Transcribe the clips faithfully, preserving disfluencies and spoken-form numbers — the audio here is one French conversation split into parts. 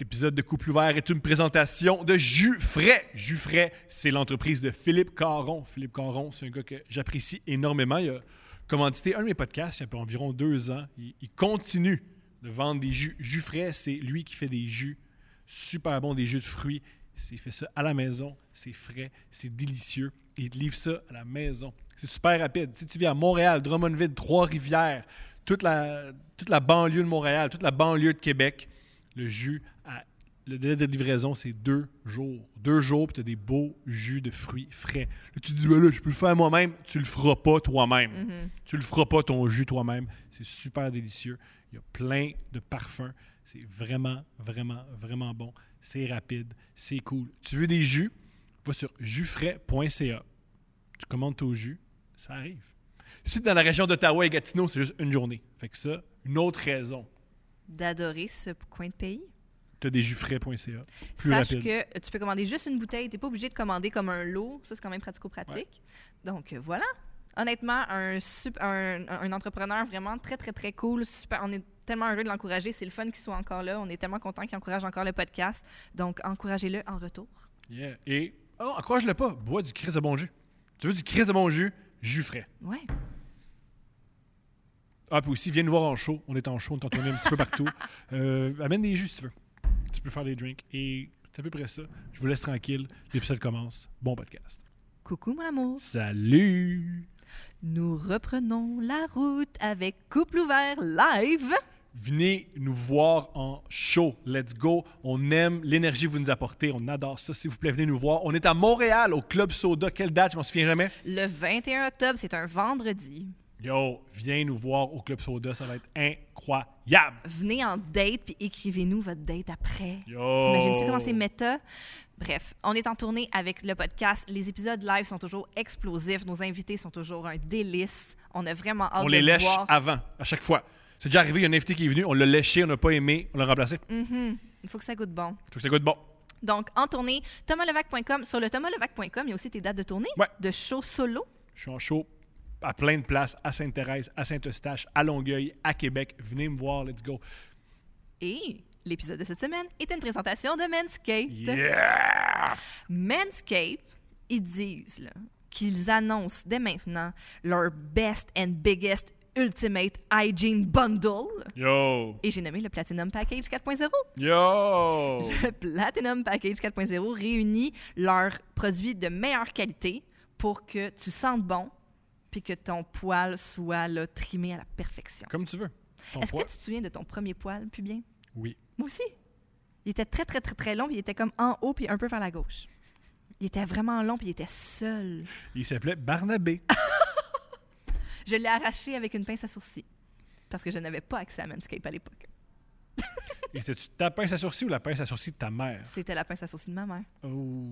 Cet épisode de Couple ouvert est une présentation de Jus Frais. Jus Frais, c'est l'entreprise de Philippe Caron. Philippe Caron, c'est un gars que j'apprécie énormément. Il a commandité un de mes podcasts il y a environ deux ans. Il, il continue de vendre des jus. Jus Frais, c'est lui qui fait des jus super bons, des jus de fruits. Il fait ça à la maison, c'est frais, c'est délicieux. Et il te livre ça à la maison. C'est super rapide. Si tu viens à Montréal, Drummondville, Trois-Rivières, toute la, toute la banlieue de Montréal, toute la banlieue de Québec, le jus, à, le délai de livraison, c'est deux jours. Deux jours, puis tu as des beaux jus de fruits frais. Là, tu te dis, ben là, je peux le faire moi-même. Tu le feras pas toi-même. Mm-hmm. Tu le feras pas ton jus toi-même. C'est super délicieux. Il y a plein de parfums. C'est vraiment, vraiment, vraiment bon. C'est rapide. C'est cool. Tu veux des jus? Va sur jus frais point c a. Tu commandes ton jus. Ça arrive. Si tu es dans la région d'Ottawa et Gatineau, c'est juste une journée. Fait que ça, une autre raison d'adorer ce coin de pays. Tu as des jus frais point c a. Plus Sache rapide. Que tu peux commander juste une bouteille. Tu n'es pas obligé de commander comme un lot. Ça, c'est quand même pratico-pratique. Ouais. Donc, euh, voilà. Honnêtement, un, super, un, un entrepreneur vraiment très, très, très cool. Super. On est tellement heureux de l'encourager. C'est le fun qu'il soit encore là. On est tellement content qu'il encourage encore le podcast. Donc, encouragez-le en retour. Yeah. Et, oh, encourage-le pas. Bois du Christ de bon jus. Tu veux du Christ de bon jus? Jus frais. Ouais. Ah, puis aussi, viens nous voir en show. On est en show, on est en tournée un petit peu partout. Euh, amène des jus si tu veux. Tu peux faire des drinks. Et c'est à peu près ça. Je vous laisse tranquille. L'épisode commence. Bon podcast. Coucou, mon amour. Salut! Nous reprenons la route avec Couple ouvert live. Venez nous voir en show. Let's go. On aime l'énergie que vous nous apportez. On adore ça. S'il vous plaît, venez nous voir. On est à Montréal, au Club Soda. Quelle date? Je m'en souviens jamais. Le vingt et un octobre, c'est un vendredi. Yo, viens nous voir au Club Soda. Ça va être incroyable. Venez en date puis écrivez-nous votre date après. Yo! T'imagines-tu comment c'est méta? Bref, on est en tournée avec le podcast. Les épisodes live sont toujours explosifs. Nos invités sont toujours un délice. On a vraiment hâte on de les lèche voir. avant, à chaque fois. C'est déjà arrivé, il y a un invité qui est venu, on l'a léché, on n'a pas aimé, on l'a remplacé. Mm-hmm. Il faut que ça goûte bon. Il faut que ça goûte bon. Donc, en tournée, thomas levac point com. Sur le thomas levac point com, il y a aussi tes dates de tournée, ouais. de show solo. Je suis en show à plein de places, à Sainte-Thérèse, à Saint-Eustache, à Longueuil, à Québec. Venez me voir, let's go. Et l'épisode de cette semaine est une présentation de Manscaped. Yeah! Manscaped, ils disent là, qu'ils annoncent dès maintenant leur best and biggest Ultimate Hygiene Bundle. Yo! Et j'ai nommé le Platinum Package quatre point zéro. Yo! Le Platinum Package quatre point zéro réunit leurs produits de meilleure qualité pour que tu sentes bon puis que ton poil soit là, trimé à la perfection. Comme tu veux. Ton Est-ce poil. que tu te souviens de ton premier poil pubien? Oui. Moi aussi. Il était très, très, très, très long puis il était comme en haut puis un peu vers la gauche. Il était vraiment long puis il était seul. Il s'appelait Barnabé. Je l'ai arraché avec une pince à sourcils parce que je n'avais pas accès à Manscaped à l'époque. Et c'était-tu ta pince à sourcils ou la pince à sourcils de ta mère? C'était la pince à sourcils de ma mère. Oh.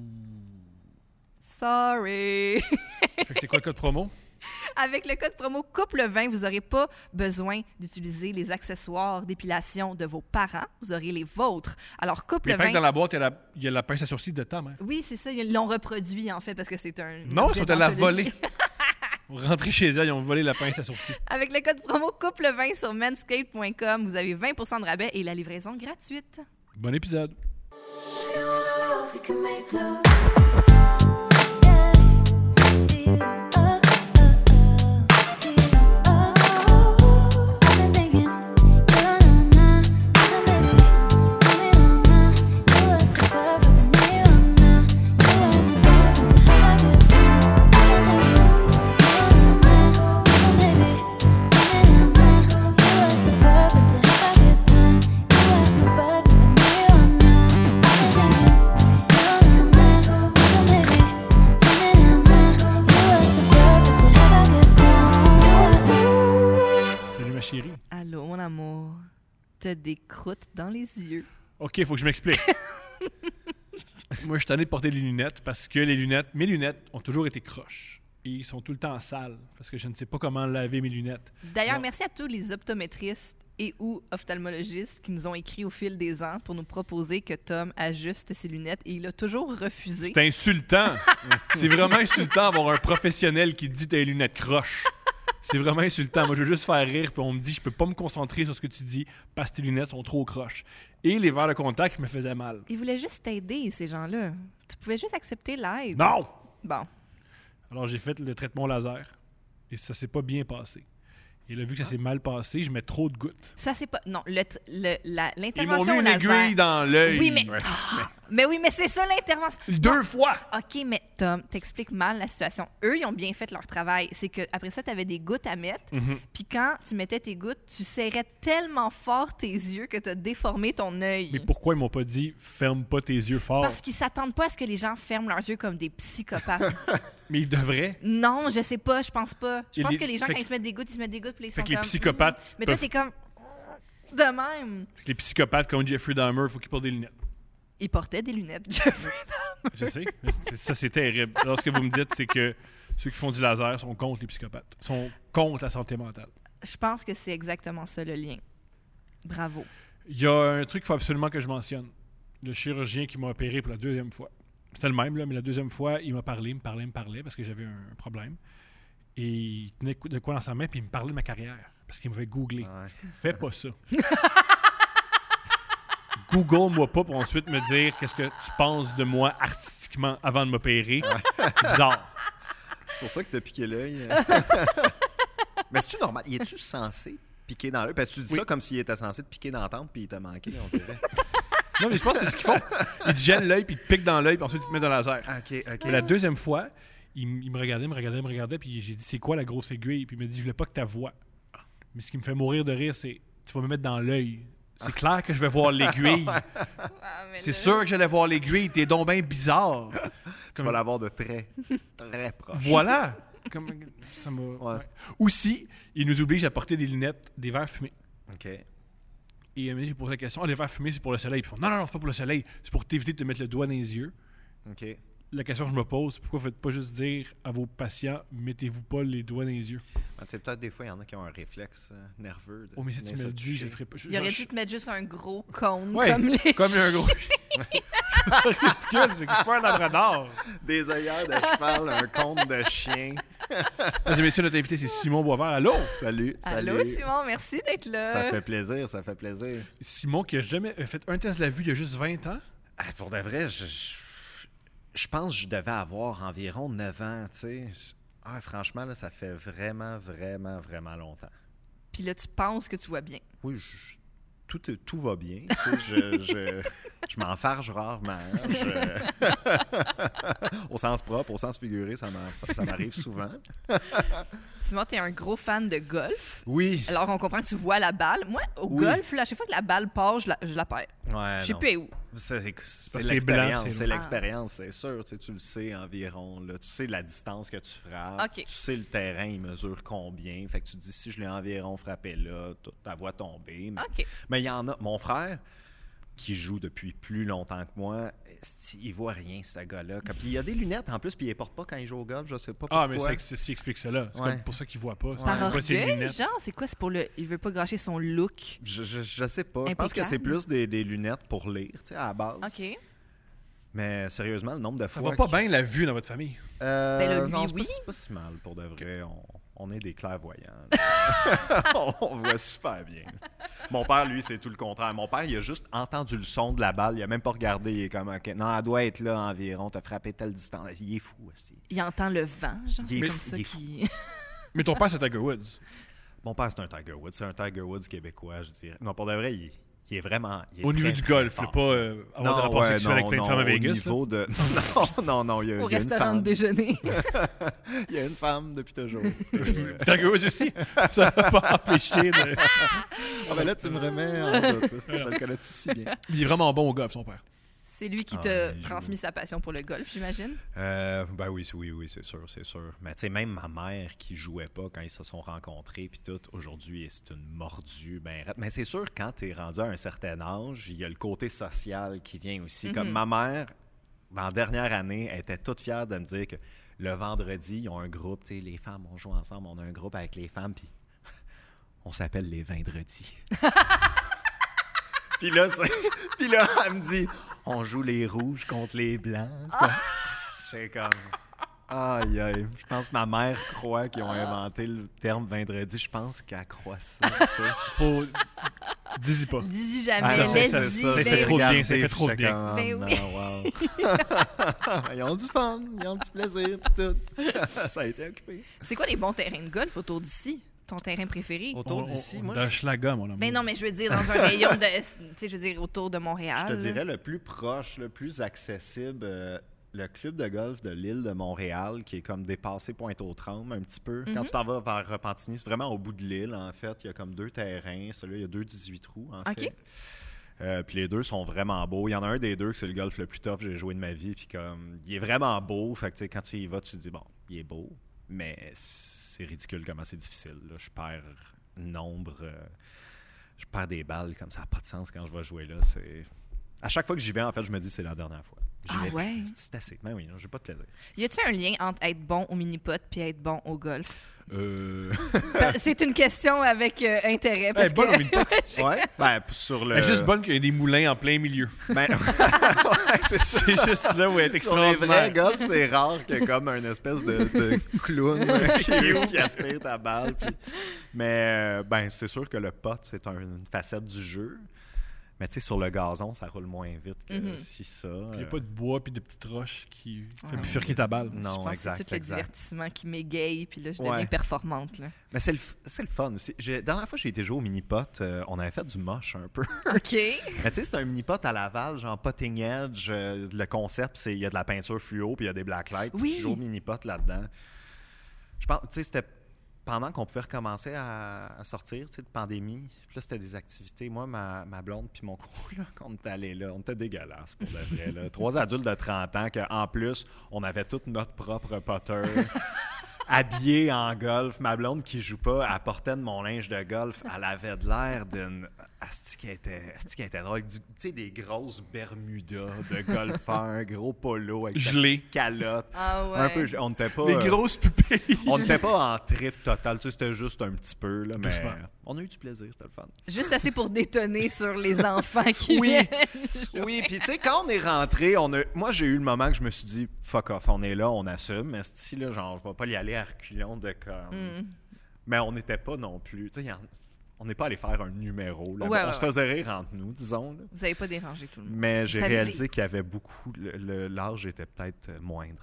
Sorry! Fait que c'est quoi le code promo? Avec le code promo couple vingt, vous n'aurez pas besoin d'utiliser les accessoires d'épilation de vos parents. Vous aurez les vôtres. Alors, couple vingt... dans la boîte, il y, a la, il y a la pince à sourcils de ta mère. Oui, c'est ça. Ils l'ont reproduit, en fait, parce que c'est un... Non, ils sont allés la voler. Rentrer chez elle, ils ont volé la pince à sourcils. Avec le code promo couple vingt sur manscaped point com, vous avez vingt pour cent de rabais et la livraison gratuite. Bon épisode. Allô, mon amour. T'as des croûtes dans les yeux. OK, il faut que je m'explique. Moi, je suis tanné de porter les lunettes parce que les lunettes, mes lunettes ont toujours été croches. Et ils sont tout le temps sales parce que je ne sais pas comment laver mes lunettes. D'ailleurs, bon. Merci à tous les optométristes et ou ophtalmologistes qui nous ont écrit au fil des ans pour nous proposer que Tom ajuste ses lunettes et il a toujours refusé. C'est insultant. C'est vraiment insultant d'avoir un professionnel qui dit « t'as les lunettes croches ». C'est vraiment insultant. Moi, je veux juste faire rire, puis on me dit, je peux pas me concentrer sur ce que tu dis parce que tes lunettes sont trop croches. Et les verres de contact me faisaient mal. Ils voulaient juste t'aider, ces gens-là. Tu pouvais juste accepter l'aide. Non! Bon. Alors, j'ai fait le traitement laser et ça s'est pas bien passé. Et là, vu que ça s'est mal passé, je mets trop de gouttes. Ça, c'est pas... Non, le, le, la, Ils m'ont l'intervention mis une laser... aiguille dans l'œil. Oui, mais... Ouais. Ah! Mais oui, mais c'est ça, l'intervention. Deux fois! OK, mais Tom, t'expliques mal la situation. Eux, ils ont bien fait leur travail. C'est qu'après ça, t'avais des gouttes à mettre. Mhm. Puis quand tu mettais tes gouttes, tu serrais tellement fort tes yeux que t'as déformé ton œil. Mais pourquoi ils m'ont pas dit « ferme pas tes yeux fort Parce qu'ils s'attendent pas à ce que les gens ferment leurs yeux comme des psychopathes. » Mais ils devraient. Non, je sais pas, je pense pas. Je Et pense les- que les gens, fait quand que- ils se mettent des gouttes, ils se mettent des gouttes, puis ils Fait sont que les comme... psychopathes Mm. Mais toi, peuvent- t'es comme... De même. Fait que les psychopathes comme Jeffrey Dahmer, il faut qu'ils portent des lunettes. Ils portaient des lunettes, Jeffrey. Je sais. mais c'est- ça, c'est terrible. Alors, ce que vous me dites, c'est que ceux qui font du laser sont contre les psychopathes. Sont contre la santé mentale. Je pense que c'est exactement ça, le lien. Bravo. Il y a un truc qu'il faut absolument que je mentionne. Le chirurgien qui m'a opéré pour la deuxième fois. C'était le même, là, mais la deuxième fois, il m'a parlé, il me parlait, il me parlait parce que j'avais un problème. Et il tenait de quoi dans sa main, puis il me parlait de ma carrière. Parce qu'il m'avait googlé. Ouais. Fais pas ça. Google-moi pas pour ensuite me dire qu'est-ce que tu penses de moi artistiquement avant de m'opérer. Bizarre. C'est pour ça que t'as piqué l'œil. Mais c'est-tu normal? Y es-tu censé piquer dans l'œil? Parce que tu dis Oui. ça comme s'il était censé te piquer dans la tempe puis il t'a manqué, on dirait. Non, mais je pense que c'est ce qu'ils font. Ils te gênent l'œil, puis ils te piquent dans l'œil, puis ensuite ils te mettent dans le laser. Ah, OK, OK. Mais la deuxième fois, il, m- il me regardait, me regardait, me regardait, puis j'ai dit, c'est quoi la grosse aiguille? Puis il m'a dit, je voulais pas que ta voix. Mais ce qui me fait mourir de rire, c'est, tu vas me mettre dans l'œil. C'est clair que je vais voir l'aiguille. C'est sûr que j'allais voir l'aiguille. T'es donc bien bizarre. Tu vas l'avoir de très, très proche. Voilà. Comme, ça m'a- Ouais. ouais. Aussi, il nous oblige à porter des lunettes, des verres fumés. OK. Et euh, j'ai posé la question, ah, les verres fumés, c'est pour le soleil. Puis ils font, non, non, non, c'est pas pour le soleil. C'est pour t'éviter de te mettre le doigt dans les yeux. OK. La question que je me pose, c'est pourquoi vous faites pas juste dire à vos patients, mettez-vous pas les doigts dans les yeux. Ah, tu sais, peut-être des fois, il y en a qui ont un réflexe euh, nerveux. De Oh, mais si tu venir me se le dis, je toucher. le ferai pas. Je- Il aurait je- dû te mettre juste un gros cône Ouais, comme les... Comme un gros. C'est pas ridicule, c'est que je suis pas un labrador. Des œillères de cheval, un conte de chien. Mesdames et messieurs, notre invité, c'est Simon Boisvert. Allô? Salut, Allô, salut. Simon, merci d'être là. Ça fait plaisir, ça fait plaisir. Simon qui a jamais fait un test de la vue il y a juste vingt ans. Ah, pour de vrai, je, je, je pense que je devais avoir environ neuf ans, tu sais. Ah, franchement, là, ça fait vraiment, vraiment, vraiment longtemps. Puis là, tu penses que tu vois bien. Oui, je- tout, tout va bien. Tu sais, je je, je m'enfarge rarement. Je- au sens propre, au sens figuré, ça, m'en- ça m'arrive souvent. Simon, t'es un gros fan de golf. Oui. Alors, on comprend que tu vois la balle. Moi, au Oui. golf, là, à chaque fois que la balle part, je la, je la perds. Ouais, Je sais non. plus où. C'est, c'est- Parce c'est que c'est l'expérience, blanc, c'est c'est long. l'expérience, c'est sûr. Tu sais, tu le sais environ. Là. Tu sais la distance que tu frappes. OK. Tu sais le terrain, il mesure combien. Fait que tu te dis, si je l'ai environ frappé là, tu ta voix tomber. Mais OK. mais il y en a. Mon frère, qui joue depuis plus longtemps que moi, esti, il voit rien, ce gars-là. Comme- Puis il y a des lunettes en plus, puis il les porte pas quand il joue au golf. Je sais pas pourquoi. Ah, mais c'est c'est- c'est explique cela. C'est Ouais. comme pour ça qu'il voit pas. C'est Ouais. Par pas ses orgueil, lunettes. genre, c'est quoi? C'est pour le... Il veut pas gâcher son look. Je, je, je sais pas. Je pense que Impeccable. c'est plus des, des lunettes pour lire, tu sais, à la base. OK. Mais sérieusement, le nombre de Ça fois. va pas que- bien la vue dans votre famille. Euh, Ben là, lui, non, c'est oui. pas, c'est pas si mal pour de vrai. On, on est des clairvoyants. on, on voit super bien. Mon père, lui, c'est tout le contraire. Mon père, il a juste entendu le son de la balle. Il a même pas regardé. Il est comme, OK, non, elle doit être là environ. T'as frappé telle distance. Il est fou aussi. Il entend le vent, genre, Il est c'est fou, comme ça il est fou. qu'il... Mais ton père, c'est Tiger Woods. Mon père, c'est un Tiger Woods. C'est un Tiger Woods québécois, je dirais. Non, pour de vrai, il, il est vraiment. il est Au niveau très, du très golf, fort. là, pas euh, avoir des Non, rapports ouais, sexuels avec non, plein de non, femmes à au Vegas. là. niveau de... Non, non, non, il y a, Au il y a une restaurant de femme. déjeuner. Il y a une femme depuis toujours. Tiger Woods aussi. Ça va pas empêcher de... Ah ben là, tu me remets en doute. Tu le connais-tu si bien? Il est vraiment bon au golf, son père. C'est lui qui Ah, t'a il joue. transmis sa passion pour le golf, j'imagine. Euh, ben oui, c'est- oui, oui, c'est sûr, c'est sûr. Mais tu sais, même ma mère qui jouait pas quand ils se sont rencontrés, puis tout, aujourd'hui, c'est une mordue. Ben, raide. Mais c'est sûr, quand tu es rendu à un certain âge, il y a le côté social qui vient aussi. Mhm. Comme ma mère, dans la dernière année, elle était toute fière de me dire que le vendredi, ils ont un groupe, tu sais, les femmes, on joue ensemble, on a un groupe avec les femmes, puis on s'appelle les vendredis. Puis là, c'est- puis là, elle me dit, on joue les rouges contre les blancs. Ah! C'est comme... Aïe, aïe. Je pense que ma mère croit qu'ils ont inventé le terme vendredi. Je pense qu'elle croit ça. ça. Faut... Dis-y pas. Dis-y Ah, jamais, non, ça- ça- laisse-y. ça fait ben trop oui. de bien, ça fait trop de J'étais bien. comme, Ben oh, oui. non, wow. Ils ont du fun, ils ont du plaisir, pis tout. Ça a été occupé. C'est quoi les bons terrains de golf autour d'ici? Ton terrain préféré? Autour On- d'ici, on- moi, Dans je, Schlaga, mon amour. Ben non, mais je veux dire, dans un rayon de... Tu sais, je veux dire, autour de Montréal. je te dirais le plus proche, le plus accessible, euh, le club de golf de l'île de Montréal, qui est comme dépassé Pointe-aux-Trembles un petit peu. Quand Mhm. tu t'en vas vers Repentigny, c'est vraiment au bout de l'île, en fait. Il y a comme deux terrains. Celui-là, il y a deux dix-huit trous, en OK. fait. Euh, puis les deux sont vraiment beaux. Il y en a un des deux que c'est le golf le plus tough que j'ai joué de ma vie. Puis comme, il est vraiment beau. Fait que tu sais, quand tu y vas, tu te dis, bon, il est beau. Mais c'est ridicule comment c'est difficile. Là. Je perds nombre. euh, je perds des balles comme ça n'a pas de sens quand je vais jouer là. C'est... À chaque fois que j'y vais, en fait, je me dis c'est la dernière fois. J'y Ah vais, ouais? puis C'est assez. Mais oui, non, j'ai pas de plaisir. Y a-t-il un lien entre être bon au mini-pot puis être bon au golf? Euh... Ben, c'est une question avec euh, intérêt. Parce Elle est bonne que... au mini-pot. ouais. Ben, sur le. Elle est juste bonne qu'il y ait des moulins en plein milieu. Ben, ouais, c'est ça. C'est juste là où elle est Sur les vrais extraordinaire. golfs, c'est rare qu'il y ait comme une espèce de, de clown qui, qui aspire ta balle. puis- Mais euh, ben, c'est sûr que le pot, c'est un- une facette du jeu. Mais tu sais, sur le gazon, ça roule moins vite que Mhm. si ça. Il n'y a euh, pas de bois puis de petites roches qui Ah, fait bifurquer ta balle. Je Non, pense exact. que c'est tout le exact. divertissement qui m'égaye, puis là, je Ouais. deviens performante. Là. Mais c'est le, f- c'est le fun aussi. J'ai- La dernière fois que j'ai été jouer au mini-pot, euh, on avait fait du moche un peu. OK. Mais tu sais, c'est un mini-pot à Laval, genre potting edge. euh, le concept, c'est il y a de la peinture fluo puis il y a des blacklights. Puis Oui. tu joues au mini-pot là-dedans. Je pense, tu sais, c'était pendant qu'on pouvait recommencer à, à sortir, tu sais, de pandémie. Puis là, c'était des activités. Moi, ma, ma blonde puis mon crew, là, quand on était allés là, on était dégueulasses pour de vrai. Là. Trois adultes de trente ans qu'en plus, on avait tout notre propre putter. Habillée en golf, ma blonde qui joue pas, elle portait de mon linge de golf, elle avait de l'air d'une... Asti qu'elle était, asti qu'elle était drôle, avec du- tu sais, des grosses bermudas de golfeur, un gros polo avec ta Gelé. petite calotte. Ah ouais. Un peu, on n'était pas... Des euh, grosses pupilles. on n'était pas en trip total, tu sais, c'était juste un petit peu, là, mais Doucement. on a eu du plaisir, c'était le fun. Juste assez pour détonner sur les enfants qui Oui. viennent. Oui, puis tu sais, quand on est rentré, on a... moi j'ai eu le moment que je me suis dit, fuck off, on est là, on assume, mais si là, genre, je vais pas y aller à reculons de comme. Mm. Mais on n'était pas non plus, tu sais, y en- on n'est pas allé faire un numéro, là. Ouais, on ouais, se faisait rire entre nous, disons, là. Vous n'avez pas dérangé tout le monde. Mais j'ai Vous savez réalisé qu'il y avait beaucoup, le- le- l'âge était peut-être euh, moindre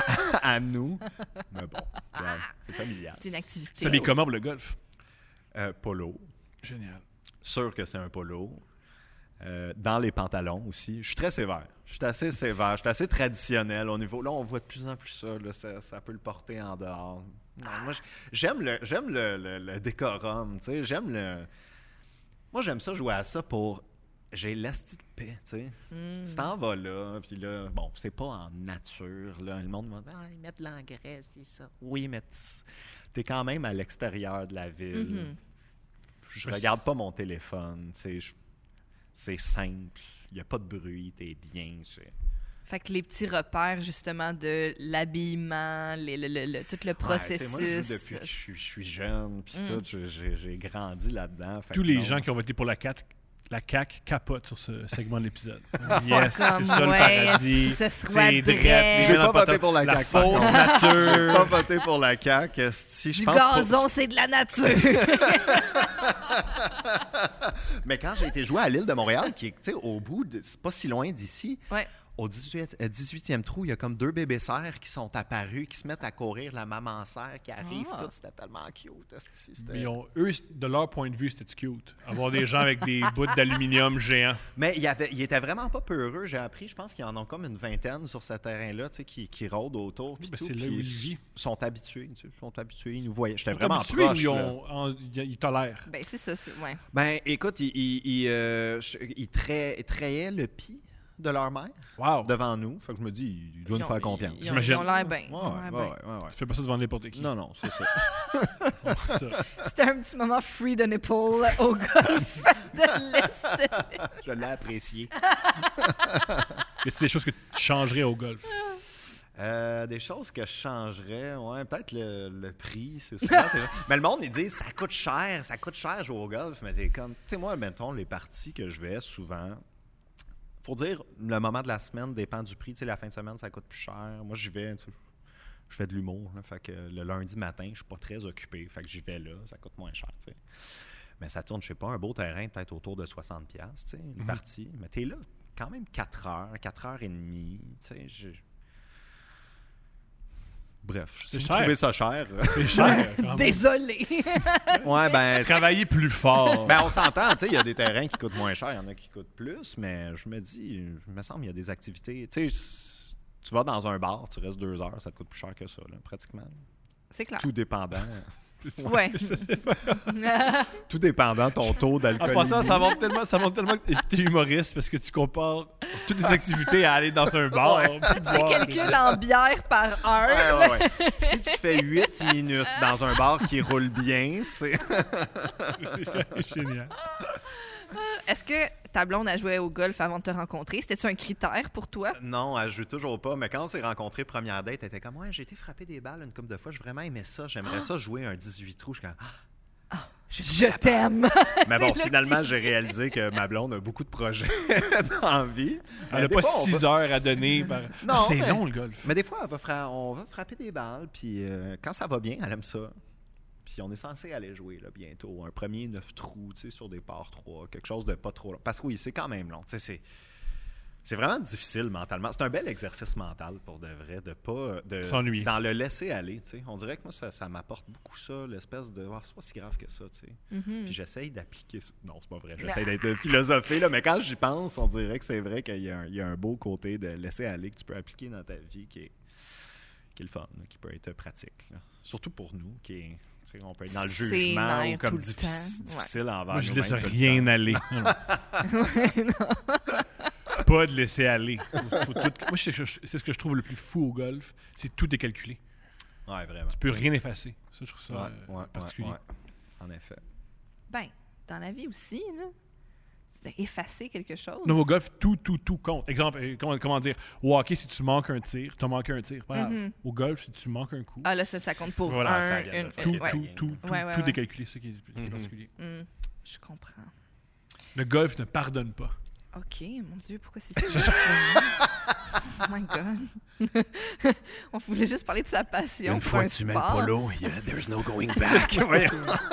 à nous, mais bon, ouais, c'est familial. C'est une activité. C'est des comment pour le golf? Euh, polo, Génial. sûr que c'est un polo. Euh, dans les pantalons aussi. Je suis très sévère. Je suis assez sévère. Je suis assez traditionnel au niveau. Là, on voit de plus en plus ça. Là, ça, ça peut le porter en dehors. Non, moi, j- j'aime le, j'aime le, le- le décorum. Tu sais, j'aime le. Moi, j'aime ça jouer à ça pour. J'ai l'asti de paix. Tu sais. Mm. Tu t'en vas là, puis là, bon, c'est pas en nature. Là. Le monde va dire, ah, ils mettent de l'engrais, c'est ça. Oui, mais tu es quand même à l'extérieur de la ville. Mhm. Je regarde pas mon téléphone. Tu sais, je- c'est simple. Il n'y a pas de bruit. T'es bien. c'est- Fait que les petits repères, justement, de l'habillement, les- le, le- le- tout le Ouais, tu processus. sais, moi, je joue depuis que je suis, je suis jeune. Puis Mm. tout, je- j'ai j'ai grandi là-dedans. Fait Tous que les non. gens qui ont voté pour la C A Q, la C A Q capotent sur ce segment de l'épisode. Ah, Yes, c'est comme, ça le ouais, paradis. ça se C'est voit drette, direct. les J'ai gens pas dans voté le pour la la C A Q, par fausse contre. J'ai pas nature. voté pour la C A Q. esti, je Du pense pas- gazon, c'est de la nature. Mais quand j'ai été jouer à l'île de Montréal, qui est tu sais, au bout, de, c'est pas si loin d'ici, Ouais. au dix-huit, euh, dix-huitième trou, il y a comme deux bébés cerfs qui sont apparus, qui se mettent à courir, la maman cerf qui arrive, Ah. tout, c'était tellement cute. esti, c'était- Mais ils ont- eux, de leur point de vue, c'était cute. Avoir des gens avec des bouts d'aluminium géants. Mais il, y avait, il était vraiment pas peureux, j'ai appris, je pense qu'ils en ont comme une vingtaine sur ce terrain-là, tu sais, qui, qui rôdent autour. puis Ben, tout, c'est là puis où ils ils vivent. sont habitués, tu sais, ils sont habitués, ils nous voyaient. J'étais Ils sont vraiment habitués ou proche. ils, là. ont- en- ils- ils tolèrent. Ben, c'est ça, c'est... Ouais. Ben, écoute, ils, ils, ils, euh, je- ils trai- ils traillaient le pis de leur mère Wow. devant nous. Fait que je me dis, ils doivent Ils nous ont- faire confiance. Ils ont, J'imagine. ils ont l'air bien. Ouais, Ils ont l'air ouais, bien. ouais, ouais, ouais. Tu fais pas ça devant n'importe qui. Non, non, c'est ça. Ça. C'était un petit moment free the nipple au golf de l'Est. Je l'ai apprécié. Y a des choses que tu changerais au golf? Euh, des choses que je changerais, ouais, peut-être le, le prix, c'est souvent. c'est vrai. Mais le monde, ils disent, ça coûte cher, ça coûte cher jouer au golf. Mais t'es comme, tu sais, moi, mettons, les parties que je vais souvent, faut dire, le moment de la semaine dépend du prix. Tu sais, la fin de semaine, ça coûte plus cher. Moi, j'y vais, tu sais, je fais de l'humour. Là, fait que le lundi matin, je suis pas très occupé. Fait que j'y vais là, ça coûte moins cher. T'sais. Mais ça tourne, je sais pas, un beau terrain, peut-être autour de soixante dollars, une mm-hmm. partie. Mais t'es là quand même quatre heures, quatre heures et demie. Je... Bref, si c'est vous cher. trouvez ça cher... C'est cher. Quand même. Désolé. Ouais, ben... Travailler plus fort. Ben, on s'entend, tu sais, il y a des terrains qui coûtent moins cher, il y en a qui coûtent plus, mais je me dis, il me semble qu'il y a des activités... Tu sais, tu vas dans un bar, tu restes deux heures, ça te coûte plus cher que ça, là, pratiquement. C'est clair. Tout dépendant. Ouais. Tout dépendant ton taux En d'alcool. passant, ça montre tellement, ça montre tellement que t'es humoriste parce que tu compares toutes les activités à aller dans un bar. Ouais. puis Tu boire. calcules en bière par heure. Ouais, ouais, ouais. Si tu fais huit minutes dans un bar qui roule bien, c'est... Génial. Est-ce que ta blonde a joué au golf avant de te rencontrer? C'était-tu un critère pour toi? Non, elle joue toujours pas. Mais quand on s'est rencontrés première date, elle était comme « Ouais, j'ai été frapper des balles une couple de fois. J'ai vraiment aimé ça. J'aimerais ça jouer un dix-huit trous. » Je suis comme Oh, je, je t'aime! Mais bon, C'est finalement, le j'ai réalisé que ma blonde a beaucoup de projets dans la vie. Elle n'a Des pas fois, on six va- heures à donner. Par... Non, Ah, c'est mais- long, le golf. Mais des fois, elle va fra- on va frapper des balles. Puis euh, quand ça va bien, elle aime ça. Puis on est censé aller jouer là, bientôt. Un premier neuf trous, tu sais, sur des parts trois. Quelque chose de pas trop long. Parce que oui, c'est quand même long. Tu sais, c'est... C'est vraiment difficile mentalement. C'est un bel exercice mental pour de vrai, de pas... De, S'ennuyer. Dans le laisser aller, tu sais. On dirait que moi, ça, ça m'apporte beaucoup ça, l'espèce de... Oh, c'est pas si grave que ça, tu sais. Mm-hmm. Puis j'essaye d'appliquer ça. Non, c'est pas vrai. J'essaye d'être philosophé, là. Mais quand j'y pense, on dirait que c'est vrai qu'il y a un, il y a un beau côté de laisser aller que tu peux appliquer dans ta vie qui est, qui est le fun, là, qui peut être pratique. Là. Surtout pour nous, qui est... tu sais, on peut être dans le C'est jugement nerf ou comme tout le diffi- temps. difficile envers Moi, je nous-mêmes laisse tout le rien temps. aller. Ouais, non. Pas de laisser aller. Faut- faut tout- Moi, c'est c'est ce que je trouve le plus fou au golf. C'est tout est calculé. Ouais, vraiment. Tu peux rien effacer. Ça, je trouve ça Ouais, euh, ouais, particulier. ouais, ouais. En effet. Ben, dans la vie aussi, là, c'est effacer quelque chose. Non, au golf, tout, tout, tout compte. Exemple, euh, comment, comment dire, au hockey, si tu manques un tir, tu as manqué un tir. Pas grave. Mhm. Au golf, si tu manques un coup, Ah là, ça, ça compte pour Voilà, un, ça vient de une, faire. tout, une- ouais. tout, tout, tout, Ouais, ouais, tout ouais. est calculé. C'est ça qui est, qui est Mhm. particulier. Hmm, je comprends. Le golf ne pardonne pas. OK, mon Dieu, pourquoi c'est si Oh my God. On voulait juste parler de sa passion pour un sport. yeah, there's no going back. Voyons.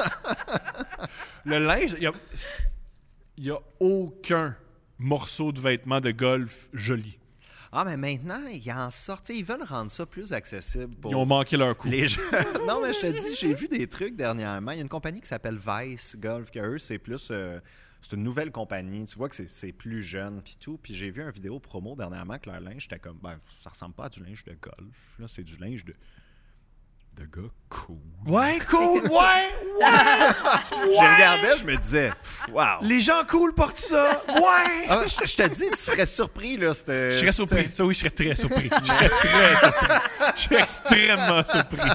Le linge, il n'y a, a aucun morceau de vêtement de golf joli. Ah, mais maintenant, ils en sortent. Ils veulent rendre ça plus accessible pour Ils ont manqué leur coup. les gens. Non, mais je te dis, j'ai vu des trucs dernièrement. Il y a une compagnie qui s'appelle Vice Golf, que eux, c'est plus... euh, c'est une nouvelle compagnie. Tu vois que c'est, c'est plus jeune, puis tout. Puis j'ai vu une vidéo promo dernièrement que leur linge, j'étais comme, ben, ça ressemble pas à du linge de golf. Là, c'est du linge de... de gars cool. Ouais, cool, ouais, ouais! Je regardais, je me disais, wow! Les gens cool portent ça, ouais! Ah, je, je te dis, tu serais surpris, là. C'était, Je serais c'était- surpris. Ça, oui, je serais très surpris. Je serais très surpris. Je serais extrêmement surpris.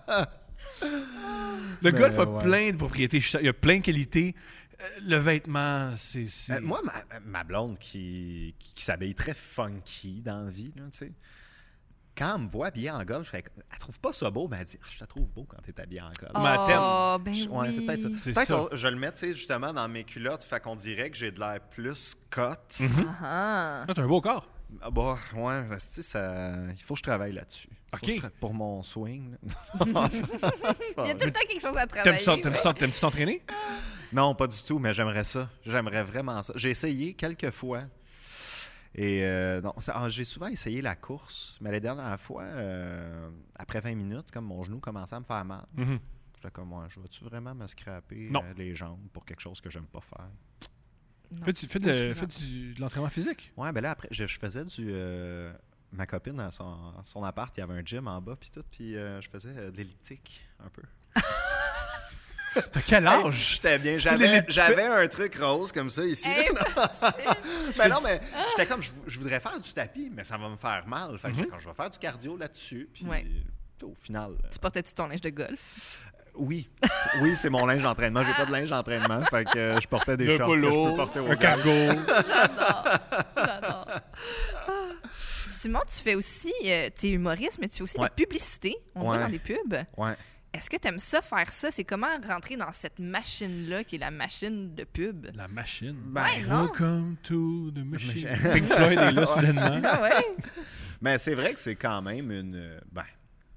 Le Mais, golf a ouais. plein de propriétés. Il y a plein de qualités. Euh, Le vêtement, c'est... c'est- Euh, moi, ma, ma blonde qui, qui, qui s'habille très funky dans la vie, là, tu sais, quand elle me voit habillée en golf, elle, elle trouve pas ça beau, mais elle dit ah, « Je te trouve beau quand t'es habillée en golf. Mais à terme, Oh, ben Je- ouais, oui. c'est peut-être ça. C'est Peut-être ça. que je le mets, tu sais, justement, dans mes culottes, fait qu'on dirait que j'ai de l'air plus cut. Ah, Ah, t'as un beau corps. Ah bah, ouais, tu sais, ça... il faut que je travaille là-dessus. Il faut Ok. que je tra- Pour mon swing. là. C'est pas il y a vrai. tout le temps quelque chose à T'aimes-tu travailler. t'en- t'aimes-tu ouais. t'en- t'aimes-tu t'entraîner? Non, pas du tout, mais j'aimerais ça. J'aimerais vraiment ça. J'ai essayé quelques fois. Et euh, non, ça- ah, j'ai souvent essayé la course, mais la dernière fois, euh, après vingt minutes, comme mon genou commençait à me faire mal, Mhm. j'étais comme, ouais, je vais-tu vraiment me scraper Non. euh, les jambes pour quelque chose que j'aime pas faire? Non, Fais, du- fais pas de, souvent. fais du- de l'entraînement physique. Ouais, ben là, après, je, je faisais du... euh, ma copine, à son, à son appart, il y avait un gym en bas, puis tout, puis euh, je faisais euh, de l'elliptique, un peu. T'as quel Hey, âge? J'étais bien. fais J'avais, l'elliptique. j'avais un truc rose comme ça ici. là. Impossible. Mais non, mais j'étais comme, je, vou- je voudrais faire du tapis, mais ça va me faire mal. Fait que Mhm. j'étais comme, je vais faire du cardio là-dessus. Puis Ouais. au final, euh, Tu portais-tu ton linge de golf? oui. Oui, c'est mon linge d'entraînement. J'ai pas de linge d'entraînement. Fait que euh, je portais des Le shorts que je polo, peux porter au un golf. cargo. J'adore. J'adore. Ah. Simon, tu fais aussi, euh, tu es humoriste, mais tu fais aussi Ouais. de la publicité. On voit Ouais. dans des pubs. Ouais. Est-ce que tu aimes ça, faire ça? C'est comment rentrer dans cette machine-là qui est la machine de pub? La machine. Ben, Ouais, non? Welcome to the machine. Machine. Pink Floyd est là soudainement. Ah ouais? Mais c'est vrai que c'est quand même une. euh, Ben,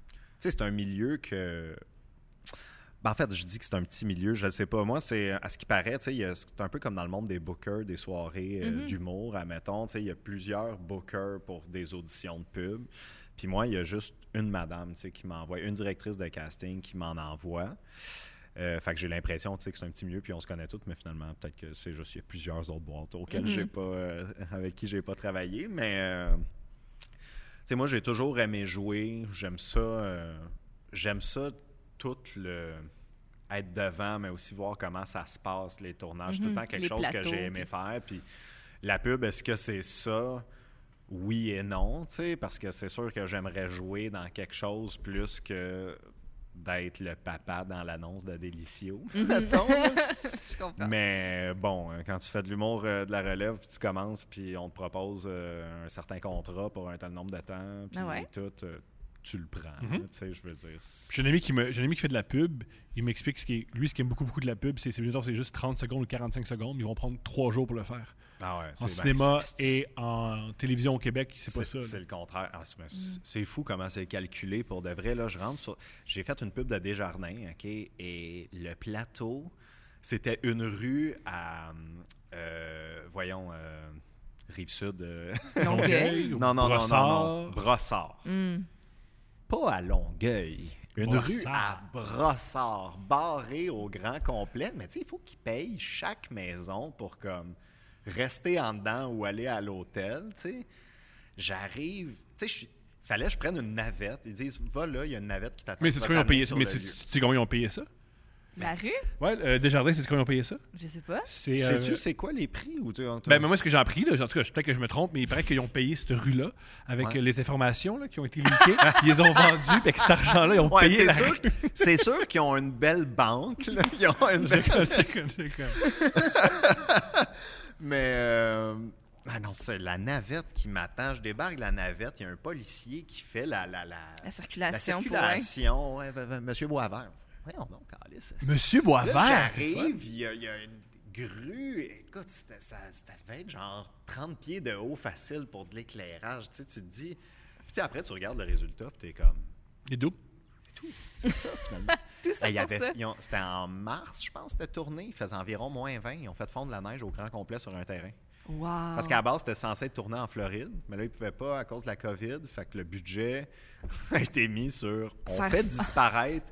sais, c'est un milieu que... Ben, en fait, je dis que c'est un petit milieu, je ne sais pas. Moi, c'est à ce qui paraît, tu sais, c'est un peu comme dans le monde des bookers, des soirées euh, Mm-hmm. d'humour, admettons. Tu sais, il y a plusieurs bookers pour des auditions de pub. Puis moi, il y a juste une madame, tu sais, qui m'envoie, une directrice de casting qui m'en envoie. Euh, fait que j'ai l'impression, tu sais, que c'est un petit milieu, puis on se connaît tous, mais finalement, peut-être que c'est juste, il y a plusieurs autres boîtes auxquelles Mm-hmm. j'ai pas, euh, avec qui j'ai pas travaillé. Mais, euh, tu sais, moi, j'ai toujours aimé jouer. J'aime ça. Euh, j'aime ça, tout le... être devant, mais aussi voir comment ça se passe, les tournages. C'est tout le Mhm. temps quelque Les chose plateaux, que j'ai aimé puis- faire. Puis la pub, est-ce que c'est ça? Oui et non, tu sais, parce que c'est sûr que j'aimerais jouer dans quelque chose plus que d'être le papa dans l'annonce de Delicio, mettons. Je comprends. Mais bon, euh, quand tu fais de l'humour euh, de la relève, puis tu commences, puis on te propose euh, un certain contrat pour un tel nombre de temps, puis Ah ouais? tout, euh, tu le prends, Mhm. là, tu sais, je veux dire. c'est- J'ai un ami qui me, j'ai un ami qui fait de la pub. Il m'explique ce qui est, lui, ce qui aime beaucoup, beaucoup de la pub, c'est, c'est, mettons, c'est juste trente secondes ou quarante-cinq secondes. Ils vont prendre trois jours pour le faire. Ah ouais, En c'est- ben, cinéma c'est- et en télévision au Québec, c'est pas ça. C'est là. le contraire. Ah, c'est, c'est- c'est fou comment c'est calculé pour de vrai. Là, je rentre sur... J'ai fait une pub de Desjardins, OK? Et le plateau, c'était une rue à... euh, voyons... Euh, Rive-Sud. euh, Longueuil. ou non, non, non, non, Brossard. non. Brossard. Mm. Pas à Longueuil. Une Brossard. rue à Brossard, barrée au grand complet. Mais tu sais, il faut qu'ils payent chaque maison pour comme rester en dedans ou aller à l'hôtel, tu sais. J'arrive, tu sais, je suis... fallait que je prenne une navette. Ils disent, va là, il y a une navette qui t'attend. Mais c'est va combien ils ont t'amener payé ça? sur Mais le tu, lieu. tu sais combien ils ont payé ça? La rue? Ouais, euh, Desjardins, c'est combien ils ont payé ça? Je sais pas. C'est, euh, Sais-tu c'est quoi les prix? Ou tu... ben, ben, moi, ce que j'ai appris, là, en tout cas, peut-être que je me trompe, mais il paraît qu'ils ont payé cette rue-là avec Ouais. euh, les informations là, qui ont été leakées, ils les ont vendues, puis avec cet argent-là, ils ont Ouais, payé c'est la sûr, rue. c'est sûr qu'ils ont une belle banque. Là. Ils ont une Je belle... déconne, je déconne, je déconne. Mais euh, ah non, c'est la navette qui m'attend. Je débarque de la navette, il y a un policier qui fait la, la, la, La circulation. la circulation. Ouais, ouais, ouais, Monsieur Boisvert. Voyons donc, Alice. c'est- Monsieur Là, Boisvert! c'est fun. j'arrive, il y, a, il y a une grue. Écoute, c'était, ça, ça devait être genre trente pieds de haut facile pour de l'éclairage. Tu sais, tu te dis... Puis tu sais, après, tu regardes le résultat, puis t'es comme... Et d'où? C'est ça, finalement. Tout ça Ben, il y pour avait- ça. ils ont- c'était en mars, je pense, c'était tourné. Il faisait environ moins vingt. Ils ont fait fondre la neige au grand complet sur un terrain. Wow. Parce qu'à la base, c'était censé être tourné en Floride, mais là, ils ne pouvaient pas à cause de la COVID. Fait que le budget a été mis sur... On Faire- fait disparaître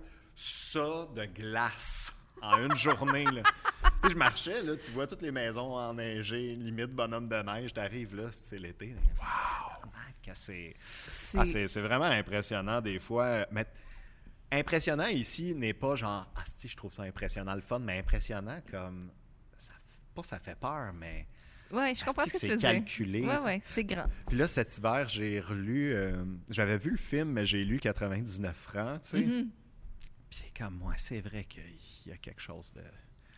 ça de glace en une journée. Là. Tu sais, je marchais, là, tu vois toutes les maisons enneigées, limite bonhomme de neige. T'arrives là, c'est l'été. Wow! C'est, C'est- ah, c'est, c'est vraiment impressionnant des fois. Mais impressionnant ici n'est pas genre, ah, si, je trouve ça impressionnant, le fun, mais impressionnant comme, ça, pas ça fait peur, mais Ouais, je comprends ce asti que que tu c'est veux dire. calculé. Ouais, tu sais. ouais, c'est grand. Puis là, cet hiver, j'ai relu, euh, j'avais vu le film, mais j'ai lu quatre-vingt-dix-neuf francs, tu sais. Mhm. Puis comme moi, c'est vrai qu'il y a quelque chose de,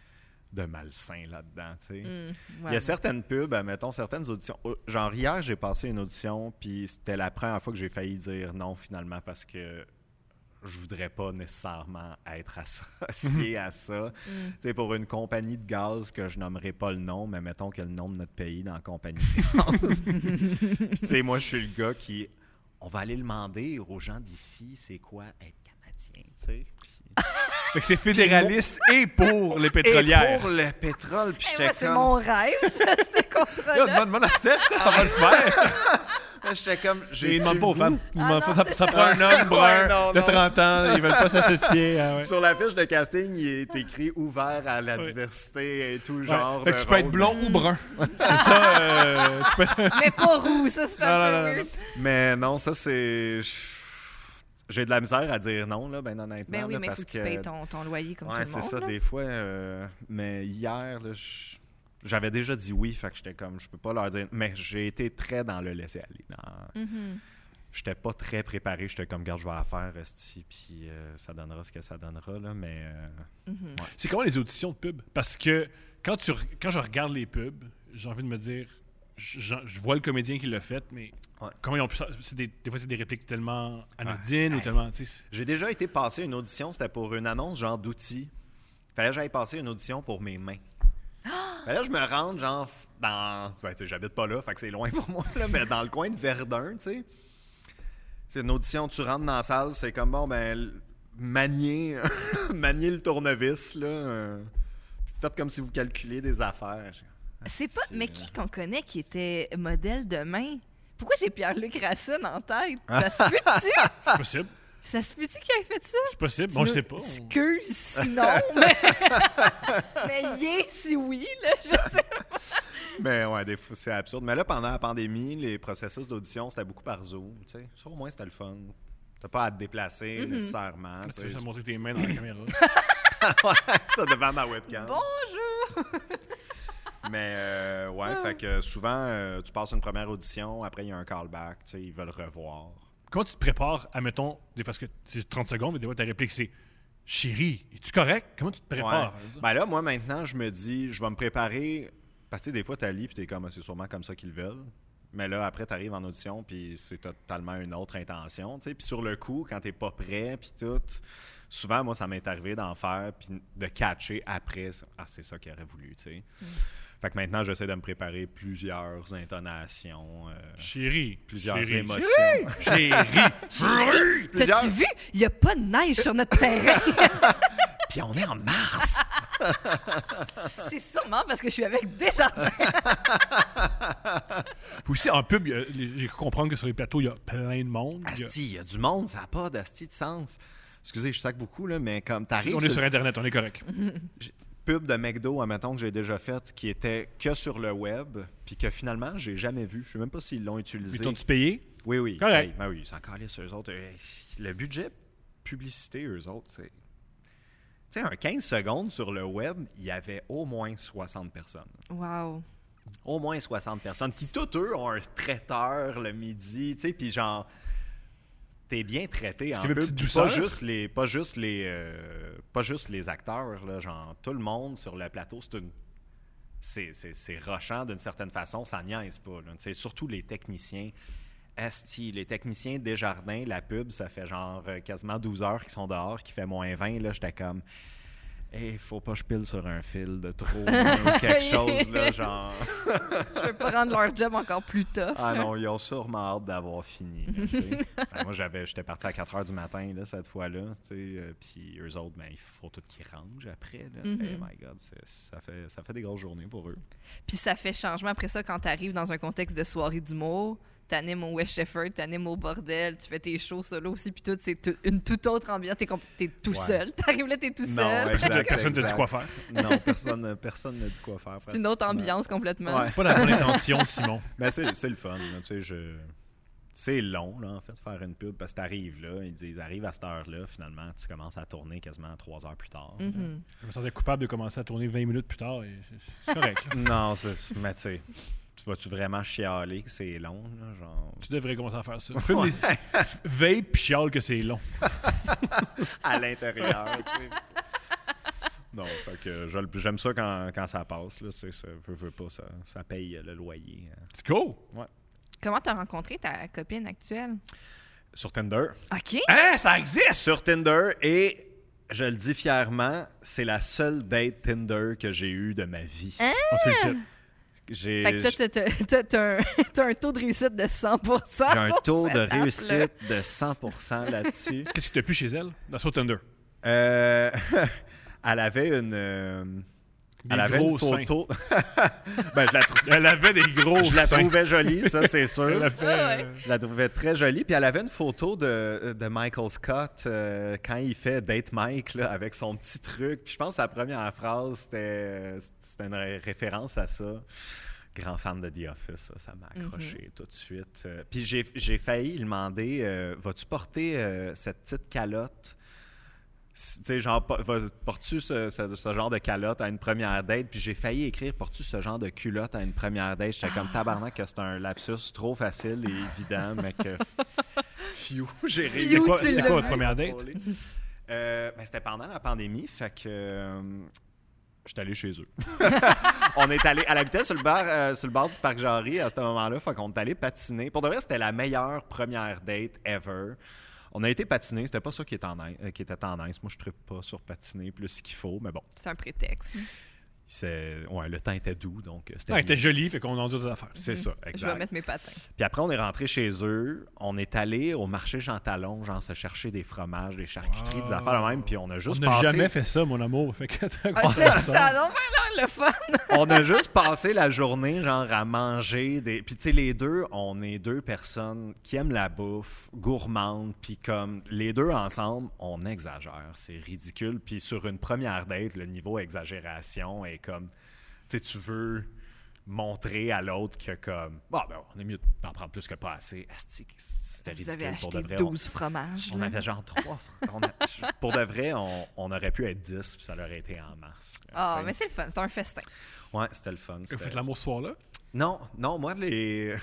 de malsain là-dedans, tu sais. Mm, ouais, Il y a ouais. certaines pubs, mettons certaines auditions. Oh, Genre hier, j'ai passé une audition, puis c'était la première fois que j'ai failli dire non finalement parce que je voudrais pas nécessairement être associé à ça. Mm. Tu sais, pour une compagnie de gaz que je nommerai pas le nom, mais mettons que le nom de notre pays dans la compagnie de gaz. Puis tu sais, moi, je suis le gars qui... On va aller demander aux gens d'ici, c'est quoi être Canadien, tu sais. Puis- Fait que c'est fédéraliste et pour les Et pétrolières. pour le pétrole, puis Eh, j'étais moi, c'est comme... mon rêve, ça, ce Yo, contrat-là. demande, demande à Steph, on va le faire. J'étais comme... Il j'ai demande pas aux femmes. Il Ah demande non, pas- ça, c'est ça ça. prend un homme brun Ouais, non, de non. trente ans. Ils veulent pas s'associer. ah ouais. Sur la fiche de casting, il est écrit ouvert à la Ouais. diversité et tout Ouais. genre Fait que de tu peux être rôle. blond ou brun. C'est ça. euh, tu peux être- Mais pas roux, ça, c'est Non, un non, peu non, weird. Mais non, ça c'est... J'ai de la misère à dire non, là, ben honnêtement. Ben oui, là, mais il parce faut que tu que... payes ton, ton loyer comme Ouais, tout le c'est monde. ça, là. des fois. euh, Mais hier, là, je- j'avais déjà dit oui, fait que j'étais comme, je peux pas leur dire... Mais j'ai été très dans le laisser-aller. Dans... Mhm. J'étais pas très préparé, j'étais comme, regarde, je vais la faire, esti, puis euh, ça donnera ce que ça donnera, là, mais... euh, Mhm. C'est comment les auditions de pub? Parce que quand, tu, re- quand je regarde les pubs, j'ai envie de me dire, je, je vois le comédien qui l'a fait, mais Ouais. comment ils ont pu ça? C'est des, des fois, c'est des répliques tellement anodines Ouais. ou tellement. tu sais, J'ai déjà été passer une audition, c'était pour une annonce genre d'outils. Fallait que j'aille passer une audition pour mes mains. Fallait que je me rende genre dans... Ouais, tu sais, j'habite pas là, fait que c'est loin pour moi, là, mais dans le coin de Verdun, tu sais. C'est une audition, tu rentres dans la salle, c'est comme, bon, ben, manier, manier le tournevis, là. Euh, faites comme si vous calculez des affaires. C'est pas... Mais qui qu'on connaît qui était modèle de main? Pourquoi j'ai Pierre-Luc Racine en tête? Ça se peut-tu? C'est possible. Ça se peut-tu qu'il ait fait ça? C'est possible. Bon, je sais pas. On- Excuse sinon, mais... mais yeah, si oui, là, je sais pas. Mais ouais, des fois, c'est absurde. Mais là, pendant la pandémie, les processus d'audition, c'était beaucoup par Zoom. Tu sais. Ça, au moins, c'était le fun. T'as pas à te déplacer Mm-hmm. nécessairement. Tu tu veux sais. juste montrer tes mains dans la caméra. Ouais, ça devant ma webcam. Bonjour! Mais euh, ouais, Ah. fait que souvent, euh, tu passes une première audition, après il y a un callback, tu sais, ils veulent revoir. Comment tu te prépares à, mettons, des fois, parce que c'est trente secondes, mais des fois, ta réplique, c'est « Chérie, es-tu correct? » Comment tu te prépares? Ouais. Ben là, moi, maintenant, je me dis, je vais me préparer, parce que des fois, tu lis, puis t'es comme, c'est sûrement comme ça qu'ils veulent. Mais là, après, tu arrives en audition, puis c'est totalement une autre intention, tu sais. Puis sur le coup, quand t'es pas prêt, puis tout, souvent, moi, ça m'est arrivé d'en faire, puis de catcher après, ah, c'est ça qu'il aurait voulu, tu sais. Mm. Fait que maintenant, j'essaie de me préparer plusieurs intonations, euh, Chérie, plusieurs chérie, émotions. Chérie, chérie. Plusieurs- T'as-tu vu? Il n'y a pas de neige sur notre terrain. Puis on est en mars! C'est sûrement parce que je suis avec Desjardins. Puis aussi, en pub, il y a- les- j'ai cru comprendre que sur les plateaux, il y a plein de monde. Il y a- Asti, il y a du monde, ça n'a pas d'asti de sens. Excusez, je sac beaucoup, là, mais comme t'arrives On est sur sur Internet, on est correct. pub de McDo, admettons, que j'ai déjà faite, qui était que sur le web, puis que finalement, j'ai jamais vu. Je sais même pas s'ils l'ont Ils utilisé. t'ont-tu payé? Oui, oui. Correct. Hey, ben oui, c'est encore sur eux autres. Euh, Le budget publicité, eux autres, c'est... Tu sais, un quinze secondes sur le web, il y avait au moins soixante personnes. Wow. Au moins soixante personnes, qui tous eux ont un traiteur le midi, tu sais, puis genre, t'es bien traité en qu'il y avait pub, une petite puis douceur? pas juste les, pas juste les, euh, pas juste les acteurs, là, genre tout le monde sur le plateau, c'est une, c'est, c'est, c'est rochant d'une certaine façon, ça niaise pas, là, tu sais, surtout les techniciens. Asti, les techniciens Desjardins, la pub, ça fait genre euh, quasiment douze heures qu'ils sont dehors, qui fait moins vingt, là, j'étais comme... Hey, faut pas que je pile sur un fil de trop là, ou quelque chose, là, genre... Je veux pas rendre leur job encore plus tough. Ah non, ils ont sûrement hâte d'avoir fini. Là, tu sais. Ben, moi, j'avais, j'étais parti à quatre heures du matin, là, cette fois-là, tu sais, euh, puis eux autres, ben, il faut tout qu'ils rangent après, là. Mm-hmm. Oh my God, c'est- ça, fait, ça fait des grosses journées pour eux. Puis ça fait changement après ça quand t'arrives dans un contexte de soirée d'humour. T'animes au West Shefford, t'animes au bordel, tu fais tes shows solo aussi, puis tout, c'est tout- une toute autre ambiance. T'es, comp- t'es tout Ouais. seul. T'arrives là, t'es tout Non, seul. exact. Personne ne te dit exact. quoi faire. Non, personne personne ne dit quoi faire. C'est une autre pratiquement. ambiance complètement. Ouais. C'est pas la bonne intention, Simon. Mais c'est, c'est le fun, là, tu sais, je... C'est long, là, en fait, faire une pub, parce que t'arrives là, ils disent, arrive à cette heure-là, finalement, tu commences à tourner quasiment trois heures plus tard. là. Mhm. Je me sentais coupable de commencer à tourner vingt minutes plus tard. Et c'est correct. là. Non, c'est... Mais tu sais, tu vas-tu vraiment chialer que c'est long, là, genre... Tu devrais commencer à faire ça. Fume des... Vape puis chiale que c'est long. à l'intérieur, tu sais. Non, fait que je- j'aime ça quand, quand ça passe, là, tu sais, ça veut, veut pas, ça, ça paye le loyer. hein. C'est cool. Comment t'as rencontré ta copine actuelle? Sur Tinder. OK. Hein, ça existe! Sur Tinder, et je le dis fièrement, c'est la seule date Tinder que j'ai eue de ma vie. On te félicite. J'ai, Fait que toi, t'as- t'as- t'as- t'as un, t'as un taux de réussite de cent pour cent. j'ai un sur taux de cette app-là. réussite de cent pour cent là-dessus. Qu'est-ce que tu as pu chez elle? Dans sur Tinder. Euh, elle avait une... euh, Des elle avait gros une photo... ben, je la, trou- Elle avait des gros je la seins. trouvais jolie, ça, c'est sûr. Elle a fait... Ah ouais. euh, Je la trouvais très jolie. Puis elle avait une photo de, de Michael Scott euh, quand il fait Date Mike là, avec son petit truc. Puis je pense que sa première phrase, c'était, c'était une ré- référence à ça. Grand fan de The Office, ça, ça m'a accroché tout de suite. Euh, puis j'ai, j'ai failli lui demander euh, vas-tu porter euh, cette petite calotte? Tu sais, genre, po- va- portes-tu ce, ce- ce genre de calotte à une première date? Puis j'ai failli écrire portes-tu ce genre de culotte à une première date? J'étais comme tabarnak que c'était un lapsus trop facile et évident, mais que. Fiu, j'ai réussi. C'était quoi, tu c'était l'as quoi votre vu. première date? Euh, ben, c'était pendant la pandémie, fait que. euh, J'étais allé chez eux. On est allé. Elle habitait sur le, bar, euh, sur le bord du parc Jarry à ce moment-là. Fait qu'on est allé patiner. Pour de vrai, c'était la meilleure première date ever. On a été patiner. C'était pas ça qui était en, euh, qui était en nice. Moi, je ne pas sur patiner plus qu'il faut, mais bon. C'est un prétexte. c'est, ouais, le temps était doux, donc c'était Ouais, il était bien. joli, fait qu'on endure des affaires. C'est Mhm. ça, Je vais exact. mettre mes patins. Puis après, on est rentré chez eux. On est allé au marché Jean Talon, genre se chercher des fromages, des charcuteries, Wow. des affaires de même. Puis on a On juste n'a passé... jamais fait ça, mon amour. Fait que t'as Ah, quoi c'est ça? ça, non, mais là, le fun. on a juste passé la journée, genre, à manger des... Puis tu sais, les deux, on est deux personnes qui aiment la bouffe, gourmandes. Puis comme, les deux ensemble, on exagère. C'est ridicule. Puis sur une première date, le niveau exagération est comme... Tu sais, tu veux montrer à l'autre que comme... Bon, ben, on est mieux d'en prendre plus que pas assez. Asti, c'était Vous avez ridicule pour de acheté vrai. On- douze fromages. On là. avait genre trois. on a- pour de vrai, on, on aurait pu être dix, puis ça aurait été en masse. Ah, Tu mais sais. c'est le fun. C'est un festin. Ouais, c'était le fun. Vous c'était- faites l'amour ce soir-là? Non, non, moi, les...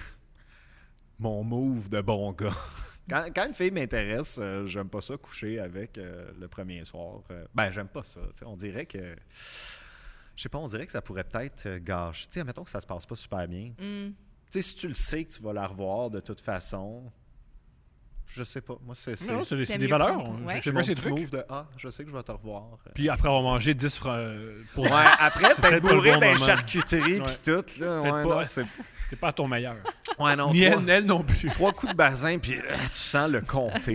mon move de bon gars. Quand, quand une fille m'intéresse, euh, j'aime pas ça coucher avec euh, le premier soir. Euh, ben, j'aime pas ça. Tu sais, on dirait que... Je sais pas, on dirait que ça pourrait peut-être euh, gâcher. Tu sais, admettons que ça se passe pas super bien. Mm. Tu sais, si tu le sais que tu vas la revoir de toute façon... Je sais pas. Moi, c'est... c'est- Non, c'est des, c'est T'aimes des mieux valeurs. prendre- on- ouais. C'est C'est bien mon ces petit trucs. move de « Ah, je sais que je vais te revoir. » Puis après avoir mangé dix francs euh, pour... Ouais, après, C'est t'es peut-être pas le bourré bon d'un moment. charcuterie Ouais. pis tout, là. Peut-être Ouais, pas. non, c'est... T'es pas à ton meilleur. Ouais, non, Ni trois, elle, elle non plus. trois coups de basin pis euh, tu sens le compter.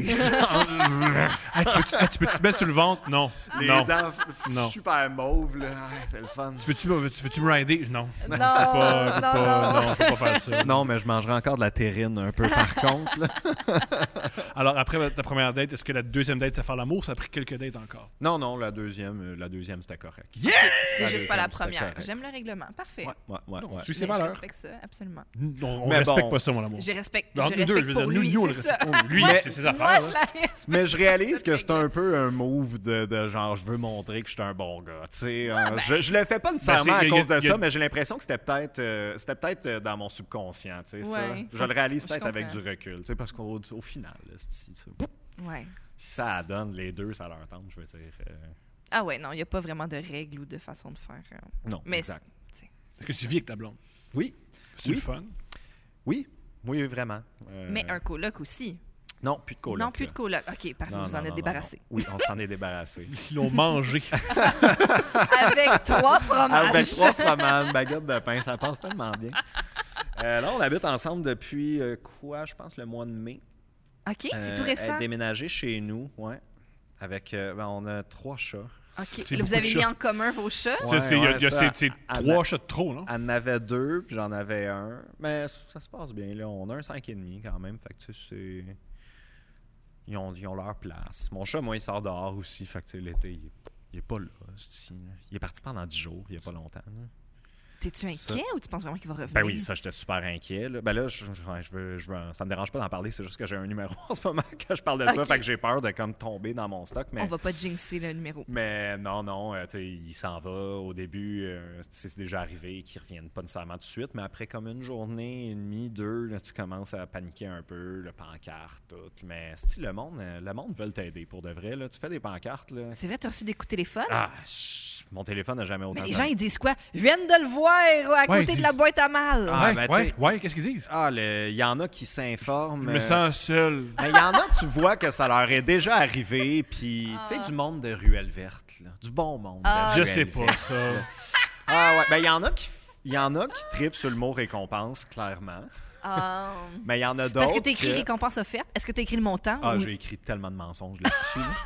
Hey, tu peux-tu hey, tu peux-tu te mettre sur le ventre? Non. Les non. dents Non. super mauves, là. Ouais, c'est le fun. Tu veux-tu, veux-tu, veux-tu me rider? Non. Non, Pas, non, pas, non. non, faut pas faire ça. Non, mais je mangerai encore de la terrine un peu, par contre, là. Alors, après ta première date, est-ce que la deuxième date, c'est faire l'amour? Ça a pris quelques dates encore. Non, non, la deuxième, euh, la deuxième, c'était correct. Yeah! C'est La juste pas la deuxième, c'était première. correct. J'aime le règlement. Parfait. Ouais, ouais, ouais. Non, ouais. suis ses Mais je valeurs. respecte ça, absolument. On, on Mais respecte bon. pas ça, mon amour. Je respecte, je Entre nous respecte deux, je veux pour dire, nous, lui, nous, on le c'est ça. respecte. Oh, lui, Mais- c'est ses Moi, affaires. je hein. la respecte. Mais je réalise que c'est Respecte. un peu un move de, de genre, je veux montrer que je suis un bon gars. Tu sais, euh, ben- je, je le fais pas nécessairement Ben, c'est- à y a- cause de y a- ça, mais j'ai l'impression que c'était peut-être euh, c'était peut-être euh, dans mon subconscient. Tu sais, ça. Ouais. Je le réalise Je peut-être avec comprends. du recul. Tu sais, parce qu'au au final, là, c'est- c'est- Ouais. si ça donne les deux, ça leur tente, je veux dire. euh, Ah ouais, non, il n'y a pas vraiment de règles ou de façon de faire. euh. non, Mais exact. Est-ce que tu vis avec ta blonde? Oui, C'est Oui. le fun. oui, oui, vraiment. Euh, Mais un coloc aussi. Non, plus de coloc. non, plus là. de coloc. OK, parfait, Non, vous non, en non, êtes non, débarrassé. non. Oui, on s'en est débarrassé. Ils l'ont mangé. Avec trois fromages. Avec trois fromages, baguette de pain, ça passe tellement bien. Euh, là, on habite ensemble depuis euh, quoi, je pense, le mois de mai. OK, c'est Euh, tout récent. elle est déménagée chez nous, ouais. Avec, euh, ben, on a trois chats. OK. C'est Là, beaucoup vous avez de mis chats. en commun vos chats? Ouais, Ça, c'est- il y a- ouais, il y a- ça, c'est c'est à- trois à- chats de trop, non? Elle en avait deux, puis j'en avais un. Mais ça se passe bien, là. On a un cinq et demi quand même. Fait que, tu sais, c'est... Ils ont, ils ont leur place. Mon chat, moi, il sort dehors aussi. Fait que, tu sais, l'été, il, est- il est pas là. c'est- Il est parti pendant dix jours, il y a pas longtemps. là. T'es-tu Ça- inquiet ou tu penses vraiment qu'il va revenir? Ben oui, ça, j'étais super inquiet. Là. Ben là, je, ouais, je veux, je veux, ça me dérange pas d'en parler, c'est juste que j'ai un numéro en ce moment que je parle de ça, Ok. fait que j'ai peur de comme tomber dans mon stock. Mais, On va pas jinxer le numéro. mais non, non, euh, tu sais, il s'en va. Au début, euh, tu sais, c'est déjà arrivé qu'il ne revienne pas nécessairement tout de suite, mais après comme une journée et demie, deux, là, tu commences à paniquer un peu, le pancarte, tout. Mais si le monde, euh, le monde veut t'aider pour de vrai. Là. Tu fais des pancartes. Là. C'est vrai, t'as reçu des coups de téléphone? Ah, je- mon téléphone n'a jamais autant Mais les sonné. gens, ils disent quoi? Je viens de le voir à Ouais, côté ils de la disent- boîte à mal. Ah, ouais, ben, tu ouais, sais- ouais, qu'est-ce qu'ils disent? Ah, le- il y en a qui s'informent. Je me euh, sens seul. Mais il y en a, tu vois que ça leur est déjà arrivé, puis tu sais, Ah. du monde de ruelle verte, là, du bon monde. Ah. de Je ruelle sais pas verte, ça. là. Ah ouais, ben il y en a qui, il y en a qui tripent sur le mot récompense, clairement. Ah. Mais il y en a d'autres. Parce que tu as écrit que- récompense offerte. Est-ce que tu as écrit le montant? Ah, ou... j'ai écrit tellement de mensonges là-dessus. là.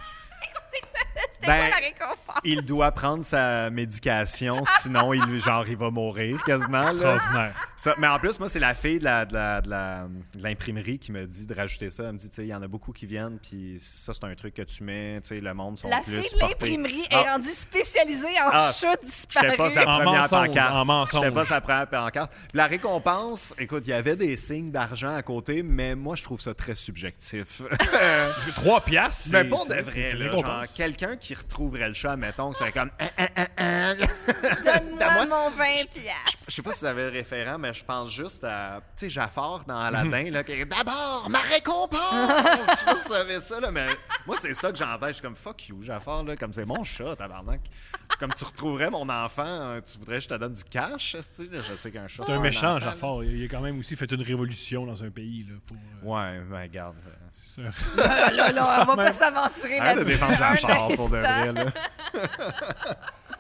C'était Ben, quoi la récompense? il doit prendre sa médication, sinon il, genre, il va mourir quasiment. Là. Extraordinaire. Ça, mais en plus, moi, c'est la fille de, la, de, la, de, la- de l'imprimerie qui me dit de rajouter ça. Elle me dit, tu sais, il y en a beaucoup qui viennent, puis ça, c'est un truc que tu mets, tu sais, le monde sont La plus fille de portés. l'imprimerie Ah. est rendue spécialisée en Ah, chats J'étais disparus. pas sa En première mensonge, pancarte. en mensonge. J'étais pas sa première pancarte. Puis la récompense, écoute, il y avait des signes d'argent à côté, mais moi, je trouve ça très subjectif. Trois piastres. mais c'est- pour de c'est- vrai, c'est une là, récompense. genre, quelqu'un qui retrouverait le chat, mettons, serait comme... Hein, hein, hein, hein. Donne-moi Donne-moi- mon vingt piastres. Je sais pas si vous avez le référent, mais je pense juste à, tu sais, Jafar dans Aladdin, là, qui est d'abord ma récompense! Je sais pas si vous savez ça, là, mais moi, c'est ça que j'en vais. Je suis comme, fuck you, Jafar, là, comme c'est mon chat, tabarnak. Comme tu retrouverais mon enfant, euh, tu voudrais que je te donne du cash, tu sais, là, je sais qu'un chat. C'est un pas méchant, enfant, là. Jafar. Il a quand même aussi fait une révolution dans un pays. Là, pour, euh, Ouais, ben, regarde. euh, c'est un- Là, là, là, on va pas s'aventurer Arrête de là-dessus. défendre Un Jafar pour de instant. vrai, là.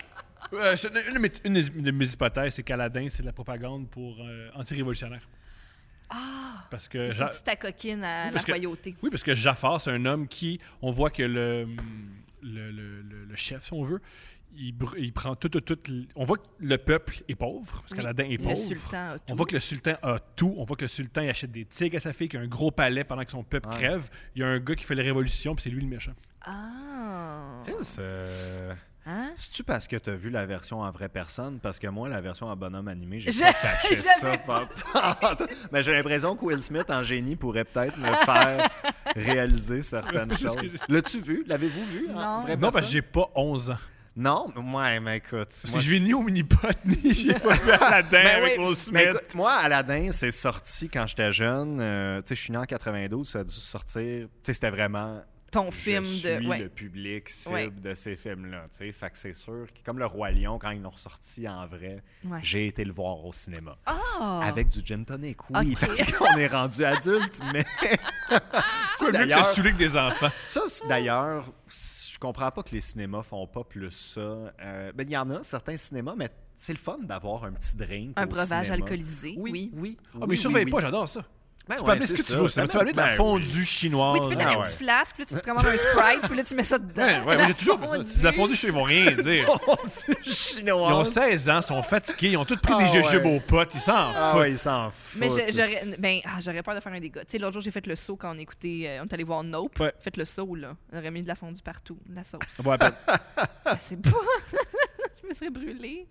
Euh, c'est une, une, une des- une de mes hypothèses, c'est qu'Aladin, c'est de la propagande pour euh, anti-révolutionnaire. Ah! Parce que Il faut Ja- que tu t'acoquines à Oui, la parce que- royauté. oui, parce que Jafar, c'est un homme qui, on voit que le, le, le- le- le chef, si on veut, il, br- il prend tout, tout, tout. l- On voit que le peuple est pauvre, parce Oui, qu'Aladin est Le pauvre. sultan a tout. On voit que le sultan a tout. On voit que le sultan il achète des tigres à sa fille, qu'il a un gros palais pendant que son peuple Ouais. crève. Il y a un gars qui fait la révolution, puis c'est lui le méchant. Ah! Chris, euh, Hein? c'est-tu parce que t'as vu la version en vraie personne? Parce que moi, la version en bonhomme animé, j'ai Je- pas catché je ça. l'avais pas- Mais j'ai l'impression que Will Smith, en génie, pourrait peut-être me faire réaliser certaines Parce que choses. j'ai- L'as-tu vu? L'avez-vous vu? en Non. vraie Non, parce que personne? j'ai pas onze ans. Non, mais- ouais, mais écoute. Parce moi, que je vais ni au mini-pot, ni j'ai pas vu Aladin Ben avec oui, Will mais Smith. écoute, moi, Aladdin, c'est sorti quand j'étais jeune. Euh, tu sais, je suis né en quatre-vingt-douze, ça a dû sortir. Tu sais, c'était vraiment. Ton film je de. suis Ouais. le public cible Ouais. de ces films-là. Tu sais, fait que c'est sûr que, comme Le Roi Lion, quand ils l'ont ressorti en vrai, Ouais. j'ai été le voir au cinéma. Ah! Avec du gin tonic, oui, Ok. parce qu'on est rendu adulte, mais. ça, C'est mieux que d'ailleurs, se saouler que des enfants. ça, c'est- d'ailleurs, je comprends pas que les cinémas font pas plus ça. Euh, ben, il y en a, certains cinémas, mais c'est le fun d'avoir un petit drink. Un au breuvage cinéma. alcoolisé. Oui, Oui. oui. Ah, oui, mais surveille oui, pas, oui. j'adore ça. Ben Tu ouais, peux amener ce que c'est tu veux. ça. Tu peux amener de la Ben fondue oui. chinoise. Oui, tu peux donner Ah un ouais. petit flasque, puis là, tu te commandes un Sprite, puis là, tu mets ça dedans. Ouais, ouais, moi, j'ai toujours fait ça. C'est de la fondue, ils vont rien dire. Fondue Ils ont chinoise. seize ans, sont fatigués, ils ont tous pris Ah des jujubes ouais. aux potes, ils s'en Ah foutent. ouais, ils s'en foutent. Mais je- j'aurais ben, ah, j'aurais peur de faire un dégât. Tu sais, l'autre jour, j'ai fait le saut quand on écoutait. euh, on est allé voir Nope. Ouais. Fait le saut, là. On aurait mis de la fondue partout, de la sauce. Bon, appelle. Je sais pas. Je me serais brûlée.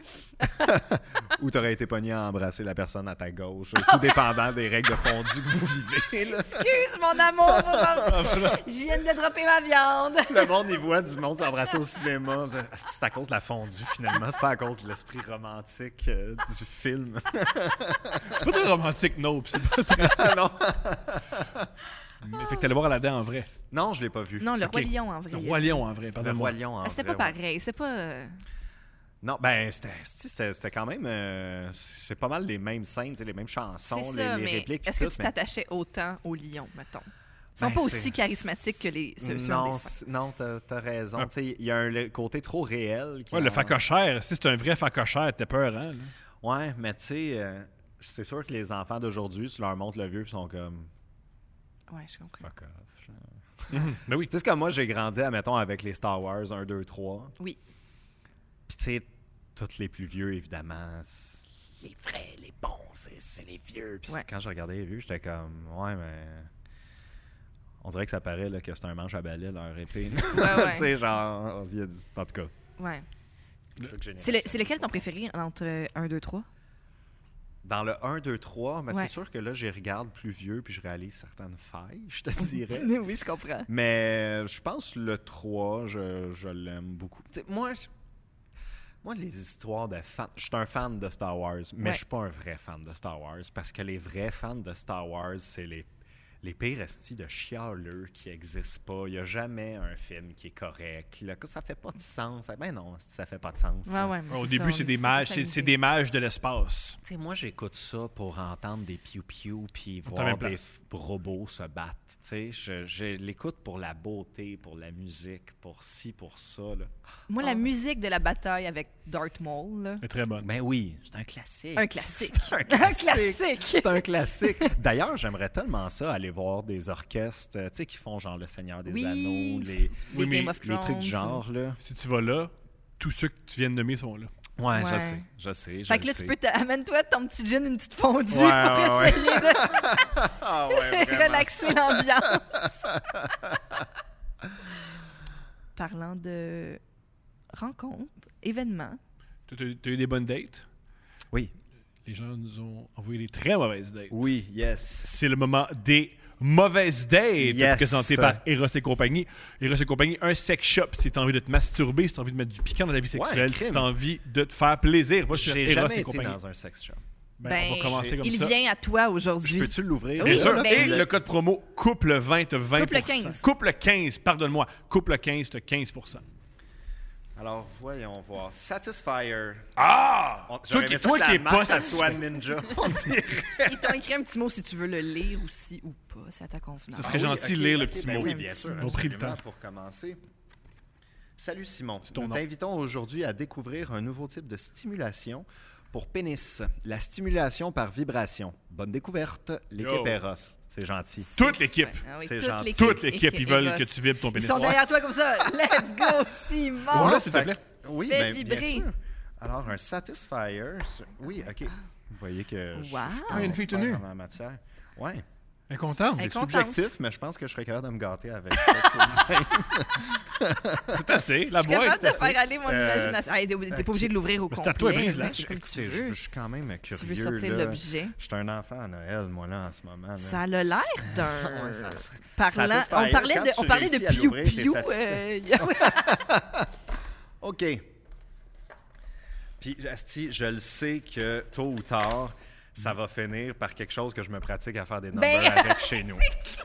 Ou t'aurais été pogné à embrasser la personne à ta gauche, tout dépendant des règles de fondue que vous vivez. Là. Excuse, mon amour. Je viens de dropper ma viande. Le monde, il voit du monde s'embrasser au cinéma. C'est à cause de la fondue, finalement. C'est pas à cause de l'esprit romantique euh, du film. C'est pas très romantique, Nope. C'est pas très... Ah non. Mais fait que t'allais voir Aladin en vrai. Non, je l'ai pas vu. Non, le Ok. roi lion, en vrai. Le Roi Lion en vrai, Le pardonne-moi. Roi Lion, en Ah, c'était vrai, pas ouais. pareil. C'était pas. euh, Non, ben, c'était, c'était, c'était quand même. euh, c'est pas mal les mêmes scènes, tu sais, les mêmes chansons, C'est les, ça, les mais répliques. est-ce pis que tout, tu mais- t'attachais autant aux lions, mettons? Ils sont Ben, pas c'est- aussi charismatiques que les ceux, ceux en Non, dessin. c'est- non, t'as, t'as raison. Ah. Tu sais, il y a un le côté trop réel. Qui Ouais, le en- facochère, si c'est un vrai facochère, t'es peur, hein? là. Ouais, mais tu sais, euh, c'est sûr que les enfants d'aujourd'hui, tu leur montres le vieux, ils sont comme. Ouais, je comprends. Fuck off. genre. Mhm. Ben oui. Tu sais, c'est comme moi, j'ai grandi, admettons, avec les Star Wars un, deux, trois. Oui. Puis tu sais, tous les plus vieux, évidemment, c'est les vrais, les bons, c'est, c'est les vieux. Puis Ouais. quand je regardais les vieux, j'étais comme, ouais, mais. On dirait que ça paraît là, que c'est un manche à balai, leur épée. Ouais, ouais. tu sais, genre, il y a du- en tout cas. Ouais. truc C'est, le- génial. c'est lequel ton préféré entre un, deux, trois? Dans le un, deux, trois, mais Ouais. c'est sûr que là, j'y regarde plus vieux puis je réalise certaines failles, je te dirais. Oui, je comprends. Mais je pense que le trois, je, je l'aime beaucoup. Tu sais, moi, je- moi, les histoires de fans... Je suis un fan de Star Wars, mais Ouais. je suis pas un vrai fan de Star Wars parce que les vrais fans de Star Wars, c'est les, les pires estis de chialeux qui existent pas. Il y a jamais un film qui est correct. Là, que ça fait pas de sens. Ben non, ça fait pas de sens. Ouais, là. ouais, mais Au c'est début, ça, c'est on des est- mages, ça c'est, nous c'est fait- des mages de l'espace. Tu sais, moi, j'écoute ça pour entendre des piou-piou puis Pour ta voir même des place. f- robots se battre. Tu sais, je, je l'écoute pour la beauté, pour la musique, pour ci, pour ça. Là. Moi, Ah. la musique de la bataille avec Darth Maul, là, C'est très bonne. Ben oui, c'est un classique. un classique. C'est un Un classique. classique. C'est un classique. D'ailleurs, j'aimerais tellement ça, aller voir des orchestres euh, tu sais, qui font genre Le Seigneur des Oui. Anneaux, les, Les Oui, mais Game of les Thrones. trucs du genre. Là. Si tu vas là, tous ceux que tu viens de nommer sont là. Ouais, je Ouais. sais, je sais. Je Fait que le là, tu sais. peux t'a- amène-toi ton petit gin, une petite fondue Ouais, pour ouais, ouais. essayer de Ah ouais, vraiment. relaxer l'ambiance. Parlant de rencontres, événements, Tu as eu des bonnes dates? Oui. Les gens nous ont envoyé des très mauvaises dates. Oui, yes. C'est le moment des mauvaises dates Yes. présentées par Eros et compagnie. Eros et compagnie, un sex shop. Si tu as envie de te masturber, si tu as envie de mettre du piquant dans ta vie sexuelle, si crime. tu as envie de te faire plaisir, va sur J'ai Eros jamais et été compagnie. dans un sex shop. Ben, ben, on va commencer comme il ça. vient à toi aujourd'hui. Peux-tu l'ouvrir? Oui, Bien sûr. ben- Et le code promo couple vingt, t'as vingt pour cent. Couple quinze. Couple quinze, pardonne-moi. Couple quinze, t'as quinze pour cent. Alors, voyons voir. Satisfyer. Ah! On- Toi j'aurais qui, aimé ça toi que qui la es marque, pas ça satisfait. soit Ninja. On dirait. Ils t'ont écrit un petit mot si tu veux le lire aussi ou pas, c'est à ta convenance. Ça serait Ah oui, gentil de ok, lire le ok, petit ben mot. Oui, bien sûr. On a pris le absolument, temps. Pour commencer. Salut Simon. C'est ton Nous nom. t'invitons aujourd'hui à découvrir un nouveau type de stimulation pour pénis. La stimulation par vibration. Bonne découverte, l'équipe Yo. Eros. C'est gentil. Toute l'équipe. Ouais, ah oui, C'est toute gentil. l'équipe. Toute l'équipe, ils veulent Eros. que tu vibres ton Ils pénis. sont derrière toi comme ça. Let's go, Simon! Voilà, s'il te Fait plaît. que- Oui, Fais ben, vibrer. bien sûr. Alors, un Satisfier. Oui, OK. Vous voyez que je suis Wow. pas Ah, une fille expert tenue. en la matière. Oui. Elle est contente. Elle est C'est contente. subjectif, mais je pense que je serais capable de me gâter avec ça. tout de même. C'est assez. La Je suis capable boîte. de faire aller mon Euh, imagination. Hey, t'es t'es ok. pas obligé de l'ouvrir au Mais c'est complet. à toi, brise-la. mais c'est comme tu Écoutez, je, veux. je suis quand même curieux. Tu veux sortir là. l'objet. Je suis un enfant à Noël, moi, là, en ce moment. là. Ça a le l'air d'un... Ouais, ça serait- Parlant... Satisfier, On parlait quand de, tu on parlait réussis de à piou l'ouvrir, t'es piou. satisfait. euh, OK. Puis, Asti, je le sais que tôt ou tard, ça va finir par quelque chose que je me pratique à faire des numbers Ben, avec chez nous.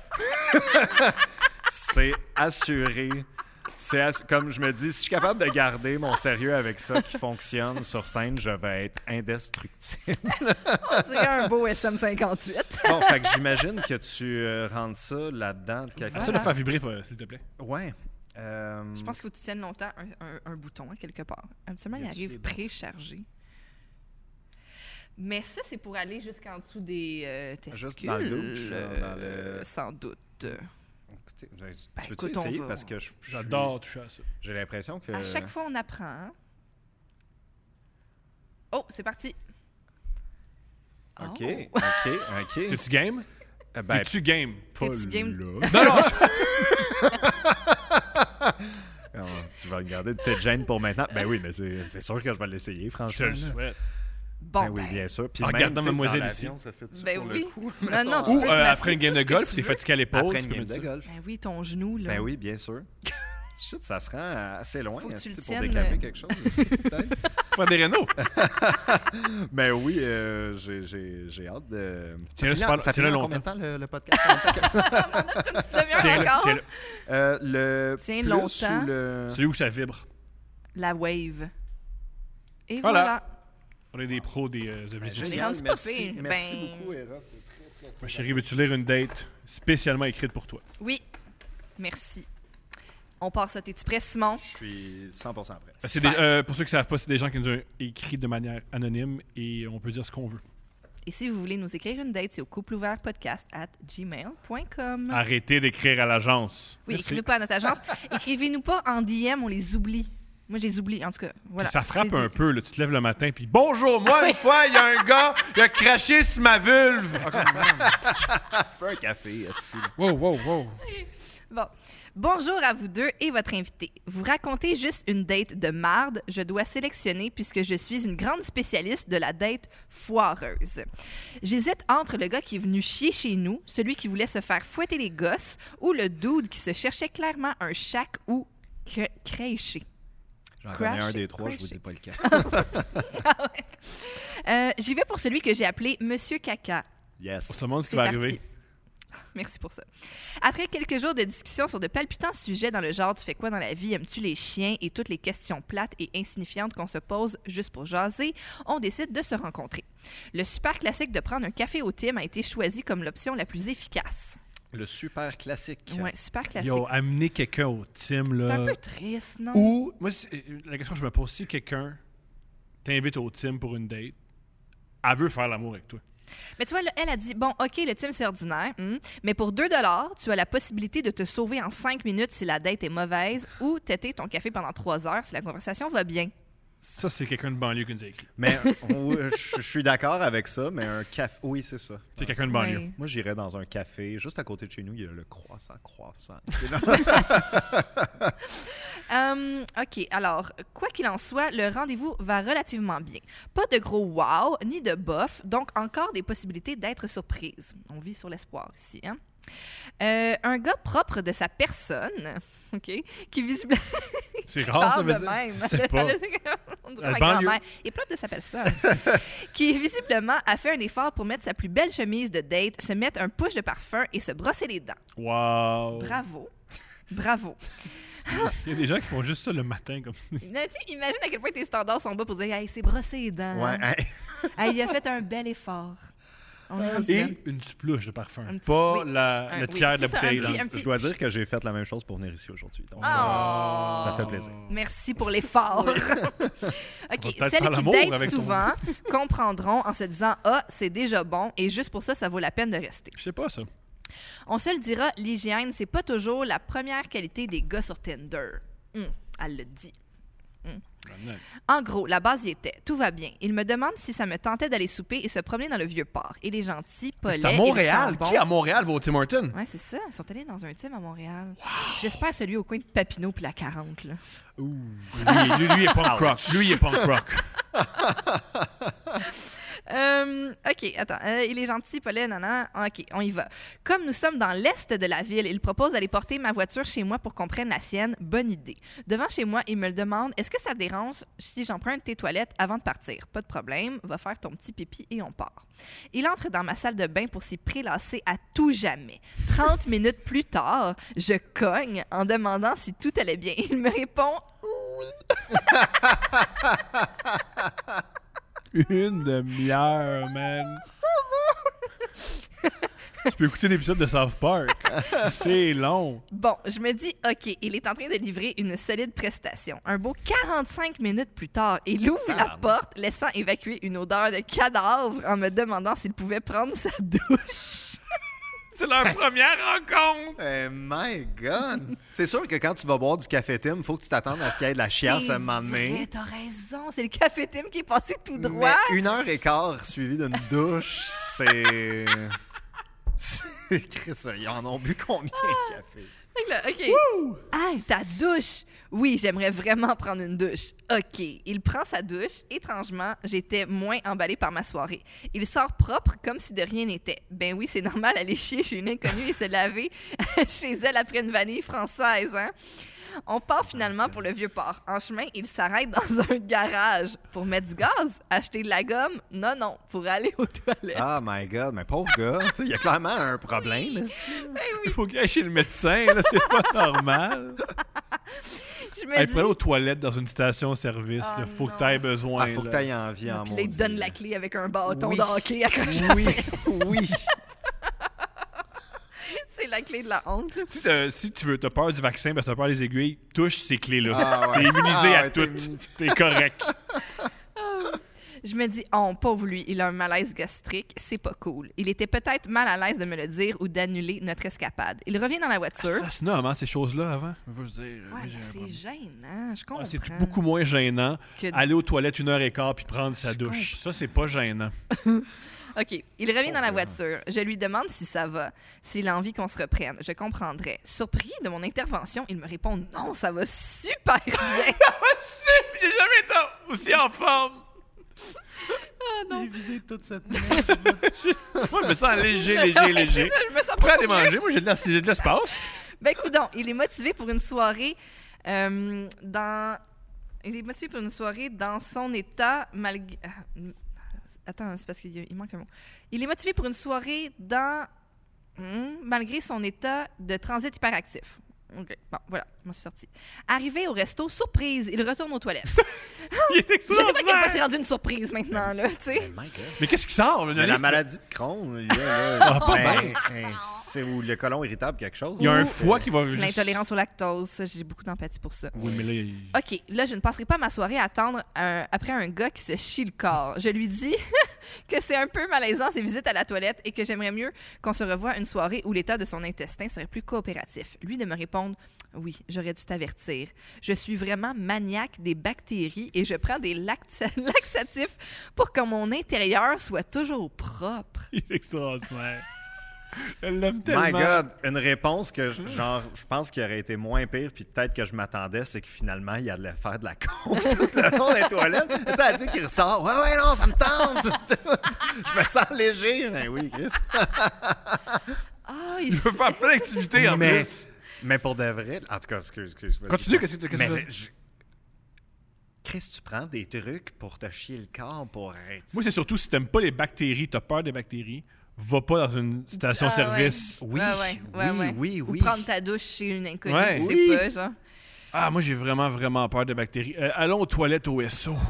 C'est assuré. C'est ass- comme je me dis, si je suis capable de garder mon sérieux avec ça qui fonctionne sur scène, je vais être indestructible. On dirait un beau S M cinquante-huit. Bon, fait que j'imagine que tu euh, rentres ça là-dedans de quelque Essaie de faire vibrer, toi, s'il te plaît. Ouais. Euh, Je pense qu'il faut que tu tiennes longtemps un, un- un bouton, hein, quelque part. Absolument, Y il a-tu arrive des bouts? préchargé. Mais ça, c'est pour aller jusqu'en dessous des euh, testicules. Juste dans le louche, euh, dans le- Sans doute. Écoutez, j'ai- Ben, peux-tu écoute, on essayer va- parce que je, je- J'adore toucher à ça. j'ai l'impression que À chaque fois, on apprend. hein. Oh, c'est parti. OK, Oh. OK, OK. T'es-tu game? Euh, ben, T'es-tu game? pas T'es-tu game? là. Non, non, je- Oh, tu vas regarder de petite gêne pour maintenant. Ben oui, mais c'est c'est sûr que je vais l'essayer, je te franchement. le là. souhaite. Bon, Ben oui, ben, bien sûr. Puis En même, regardant tu sais, Mademoiselle dans ici. l'avion, ça fait Ben pour oui. le coup. Non, mettons. non, tu Ou peux euh, te après une masser game tout de ce que golf, tu t'es veux. fatigué à l'épaule. Après tu une peux game mettre de ça. golf. Ben oui, ton genou, là. Ben oui, bien sûr. Shit, ça se rend assez loin Faut que tu esti, le pour tiennes, décaper euh. quelque chose aussi, peut-être. Faire des rénaux. Ben oui, euh, j'ai- j'ai j'ai hâte de... Tiens-le ça super- finit en- ça tiens-le finit en longtemps. combien de temps, le, le podcast? Petite demi-heure Tiens-le, encore. tiens-le. Euh, le Tiens plus longtemps. ou le... Celui où ça vibre. La wave. Et Voilà. voilà. On est des pros des euh, objets l'ai sexuels. rendu pas merci, pire. merci Ben- beaucoup, Eros. C'est très, très, Ma très chérie, veux-tu lire une date spécialement écrite pour toi? Oui. Merci. On part ça. T'es-tu prêt, Simon? Je suis cent pour cent prêt. C'est Super. des- euh, pour ceux qui ne savent pas, c'est des gens qui nous ont écrit de manière anonyme et on peut dire ce qu'on veut. Et si vous voulez nous écrire une date, c'est au coupleouvertpodcast at gmail point com. Arrêtez d'écrire à l'agence. Oui, Merci. écrivez pas à notre agence. Écrivez-nous pas en D M, on les oublie. Moi, je les oublie, en tout cas. Voilà. Puis ça frappe C'est un dit. peu, là. Tu te lèves le matin, puis bonjour, moi, une fois, il y a un gars, il a craché sur ma vulve. Ah, comme, man. Fais un café, esti. Wow, wow, wow. Bon. Bonjour à vous deux et votre invité. Vous racontez juste une date de marde. Je dois sélectionner puisque je suis une grande spécialiste de la date foireuse. J'hésite entre le gars qui est venu chier chez nous, celui qui voulait se faire fouetter les gosses, ou le dude qui se cherchait clairement un shack ou cr- crècher. J'en connais un Crash- des trois, je vous crash. dis pas lequel. Euh, J'y vais pour celui que j'ai appelé Monsieur Caca. On Yes. se demande ce qui C'est va parti. arriver. Merci pour ça. Après quelques jours de discussion sur de palpitants sujets dans le genre « Tu fais quoi dans la vie? Aimes-tu les chiens? » et toutes les questions plates et insignifiantes qu'on se pose juste pour jaser, on décide de se rencontrer. Le super classique de prendre un café au Tim a été choisi comme l'option la plus efficace. Le super classique. Ouais, super classique. Yo, amener quelqu'un au team, C'est là. un peu triste, non? Ou, moi, c'est- la question que je me pose, si quelqu'un t'invite au team pour une date, elle veut faire l'amour avec toi. Mais tu vois, là, elle a dit, bon, OK, le Tim, c'est ordinaire, hum, mais pour deux dollars, tu as la possibilité de te sauver en cinq minutes si la date est mauvaise ou t'étais ton café pendant trois heures si la conversation va bien. Ça, c'est quelqu'un de banlieue qui nous a écrit. Mais oui, je je suis d'accord avec ça, mais un café. Oui, c'est ça. C'est quelqu'un de banlieue. Ouais. Moi, j'irais dans un café. Juste à côté de chez nous, il y a le croissant croissant. Hum, OK, alors, quoi qu'il en soit, le rendez-vous va relativement bien. Pas de gros wow, ni de bof, donc encore des possibilités d'être surprise. On vit sur l'espoir ici, hein? Euh, un gars propre de sa personne, OK, qui visiblement C'est rare, ça parle veut de dire. même. Je sais pas. On dirait La ma banlieue. grand-mère. Il est propre de sa personne. Qui, visiblement, a fait un effort pour mettre sa plus belle chemise de date, se mettre un push de parfum et se brosser les dents. Wow. Bravo. Bravo. Il y a des gens qui font juste ça le matin. Comme... Mais tu sais, imagine à quel point tes standards sont bas pour dire « Hey, c'est brossé les dents. Ouais, hey. Hey, il a fait un bel effort. » On est rendu Et là. une splouche de parfum. Un petit- Pas oui. la, Un- le oui, tiers de la c'est ça, bouteille. un là. petit- un petit- Je dois dire que j'ai fait la même chose pour venir ici aujourd'hui. Donc, Oh! euh, ça fait plaisir. Merci pour l'effort. OK, peut-être celles faire qui l'amour datent avec ton- souvent comprendront en se disant « Ah, c'est déjà bon et juste pour ça, ça vaut la peine de rester. Je sais pas ça. » On se le dira, l'hygiène, c'est pas toujours la première qualité des gars sur Tinder. Hum, elle le dit. En gros, la base y était. Tout va bien. Il me demande si ça me tentait d'aller souper et se promener dans le Vieux-Port. Il est gentil, pas laid. C'est à il Montréal. sent bon. Qui à Montréal va au Tim Hortons? Ouais, c'est ça. Ils sont allés dans un team à Montréal. J'espère celui au coin de Papineau puis la quarante, là. Ouh. Lui, lui, lui, il est punk rock. Lui, il est punk rock. Euh, OK, attends. Euh, il est gentil, pas laid, nanana. OK, on y va. Comme nous sommes dans l'est de la ville, il propose d'aller porter ma voiture chez moi pour qu'on prenne la sienne. Bonne idée. Devant chez moi, il me le demande. Est-ce que ça te dérange si j'emprunte tes toilettes avant de partir? Pas de problème. Va faire ton petit pipi et on part. Il entre dans ma salle de bain pour s'y prélasser à tout jamais. trente minutes plus tard, je cogne en demandant si tout allait bien. Il me répond oui. Une demi-heure, man. Tu peux écouter l'épisode de South Park. C'est long. Bon, je me dis, OK, il est en train de livrer une solide prestation. Un beau quarante-cinq minutes plus tard, il ouvre la Pardon. porte, laissant évacuer une odeur de cadavre en me demandant s'il pouvait prendre sa douche. C'est leur première rencontre. Eh, my God! C'est sûr que quand tu vas boire du café Tim, il faut que tu t'attendes à ce qu'il y ait de la chiasse à un moment vrai, donné. t'as raison. C'est le café Tim qui est passé tout droit. Mais une heure et quart suivie d'une douche, c'est... c'est... Chris, ils en ont bu combien de café? Fait que là, OK. Hey, ta douche! Oui, j'aimerais vraiment prendre une douche. OK. Il prend sa douche. Étrangement, j'étais moins emballée par ma soirée. Il sort propre comme si de rien n'était. Ben oui, c'est normal aller chier chez une inconnue et se laver chez elle après une vanille française, hein? On part finalement pour le Vieux-Port. En chemin, il s'arrête dans un garage. Pour mettre du gaz? Acheter de la gomme? Non, non. Pour aller aux toilettes. Oh my God, mais pauvre gars, tu sais, il y a clairement un problème, est-ce que- Il faut qu'il aille chez le médecin, là. C'est pas normal. Je me Hey, dis... pour aller aux toilettes dans une station-service, Oh il faut non. que tu aies besoin. Ah, faut que là. tu ailles en vie en Puis là, il maudit, te donne là. la clé avec un bâton Oui. de hockey accroché. Oui, oui. C'est la clé de la honte. là. Si, t'as- si tu veux, t'as peur du vaccin parce que t'as peur des aiguilles, touche ces clés-là. Ah ouais. T'es immunisé Ah à ouais, t'es toutes. immunisé. T'es correct. Je me dis, oh, pauvre lui, il a un malaise gastrique, c'est pas cool. Il était peut-être mal à l'aise de me le dire ou d'annuler notre escapade. Il revient dans la voiture. Ça se nomme, hein, ces choses-là, avant. Je veux dire, Ouais, moi, mais j'ai un c'est problème. gênant, je comprends. Ah, c'est tout- beaucoup moins gênant. Que- Aller aux toilettes une heure et quart puis prendre sa Je douche. Ça, c'est pas gênant. OK, il revient dans la Oh, voiture. Je lui demande si ça va, s'il a envie qu'on se reprenne. Je comprendrais. Surpris de mon intervention, il me répond non, ça va super bien. J'ai jamais été aussi en forme. Ah non. J'ai vidé toute cette merde. Moi, je me sens léger, léger, Ouais, léger. c'est ça, je me sens Prêt à beaucoup aller mieux. manger. Moi, j'ai de la- j'ai de l'espace. Ben, coudonc, il est motivé pour une soirée euh, dans... Il est motivé pour une soirée dans son état malgré... Attends, c'est parce qu'il y a- il manque un mot. Il est motivé pour une soirée dans... Hmm, malgré son état de transit hyperactif. OK, bon, voilà, je m'en suis sortie. Arrivé au resto, surprise, il retourne aux toilettes. Il est Je sais pas à quel point extraordinaire. c'est rendu une surprise maintenant, là, tu sais. My God. Mais qu'est-ce qui sort? Mais la maladie de Crohn, là, là, Ah, pas ben, bien. ben, c'est où le côlon irritable quelque chose. Il y a un là, foie c'est- qui va juste... L'intolérance au lactose, ça, j'ai beaucoup d'empathie pour ça. Oui, mais là, il... OK, là, je ne passerai pas ma soirée à attendre un- après un gars qui se chie le corps. Je lui dis que c'est un peu malaisant ses visites à la toilette et que j'aimerais mieux qu'on se revoie une soirée où l'état de son intestin serait plus coopératif. Lui de me répondre « Oui, j'aurais dû t'avertir. Je suis vraiment maniaque des bactéries et je prends des lacta- laxatifs pour que mon intérieur soit toujours propre. il est extraordinaire. Elle l'aime tellement. My God, une réponse que, je- genre, je pense qu'il aurait été moins pire, puis peut-être que je m'attendais, c'est que finalement, il allait faire de la coke tout le long des toilettes. Tu sais, elle dit qu'il ressort. Ouais, ouais, non, ça me tente. Je me sens léger. Ben oui, Chris. Ah, il Il veut s- faire plein d'activités en mais, plus. mais pour de vrai, en tout cas, excuse, excuse. vas-y. Continue, qu'est-ce que qu'est-ce que Mais tu veux? je- Chris, tu prends des trucs pour te chier le corps pour être. Moi, c'est surtout si t'aimes pas les bactéries, t'as peur des bactéries, va pas dans une station-service. Oui, Ouais, ouais, ouais, oui, ouais. oui, Ou oui. prendre ta douche chez une inconnue, Ouais. tu sais Oui. pas, genre. Ah, moi, j'ai vraiment, vraiment peur de bactéries. Euh, allons aux toilettes au S O.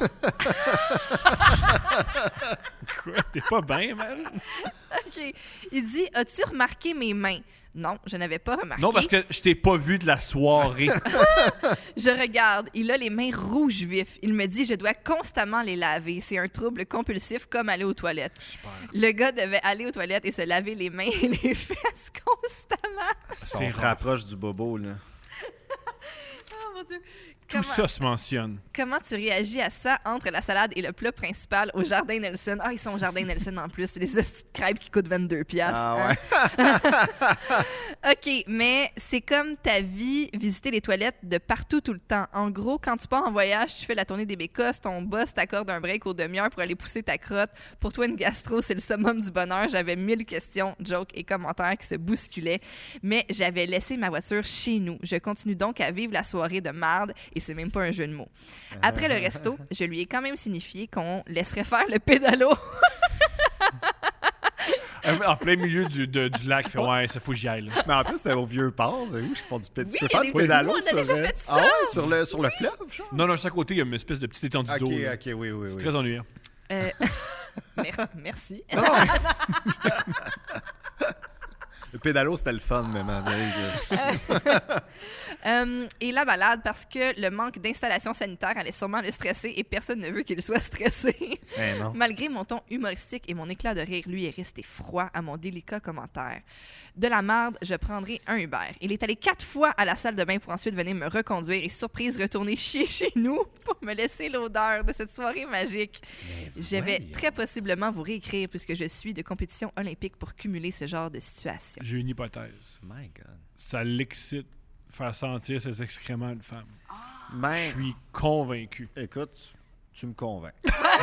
Quoi? T'es pas bien, man? OK. Il dit, as-tu remarqué mes mains? Non, je n'avais pas remarqué. Non, parce que je t'ai pas vu de la soirée. Je regarde, il a les mains rouges vifs. Il me dit, je dois constamment les laver. C'est un trouble compulsif comme aller aux toilettes. Super. Le gars devait aller aux toilettes et se laver les mains et les fesses constamment. Si on C'est se rare. rapproche du bobo, là. Oh mon Dieu. Tout Comment, ça se mentionne. comment tu réagis à ça entre la salade et le plat principal au Jardin Nelson? Ah, ils sont au Jardin Nelson en plus. C'est des petites crêpes qui coûtent vingt-deux piastres. Ah hein? OK, mais c'est comme ta vie, visiter les toilettes de partout tout le temps. En gros, quand tu pars en voyage, tu fais la tournée des bécosses, ton boss t'accorde un break aux demi-heures pour aller pousser ta crotte. Pour toi, une gastro, c'est le summum du bonheur. J'avais mille questions, jokes et commentaires qui se bousculaient, mais j'avais laissé ma voiture chez nous. Je continue donc à vivre la soirée de marde et c'est même pas un jeu de mots. Après le resto, je lui ai quand même signifié qu'on laisserait faire le pédalo. En plein milieu du, de- du lac, il fait ouais, ça faut que j'y aille. Là. Mais en plus, c'était au vieux port, c'est où ils font du pédalo. Oui, Tu peux il y a faire des- du pédalo Oui, on a sur, déjà euh, fait ça. Ah ouais, sur le, sur le fleuve, genre? Non, non, juste à côté, il y a une espèce de petite étendue Ok, d'eau. là. ok, oui, oui, C'est oui. très ennuyant. Euh, mer- merci. Non, non, mais- Le pédalo, c'était le fun, même. hein, mais- Euh, et la balade, parce que le manque d'installation sanitaire allait sûrement le stresser et personne ne veut qu'il soit stressé. Eh non. Malgré mon ton humoristique et mon éclat de rire, lui est resté froid à mon délicat commentaire. De la merde, je prendrai un Uber. Il est allé quatre fois à la salle de bain pour ensuite venir me reconduire et, surprise, retourner chier chez nous pour me laisser l'odeur de cette soirée magique. Je vais voyons. très possiblement vous réécrire puisque je suis de compétition olympique pour cumuler ce genre de situation. J'ai une hypothèse. My God. Ça l'excite faire sentir ses excréments à une femme. Je Ben, suis convaincu. écoute, tu me convaincs.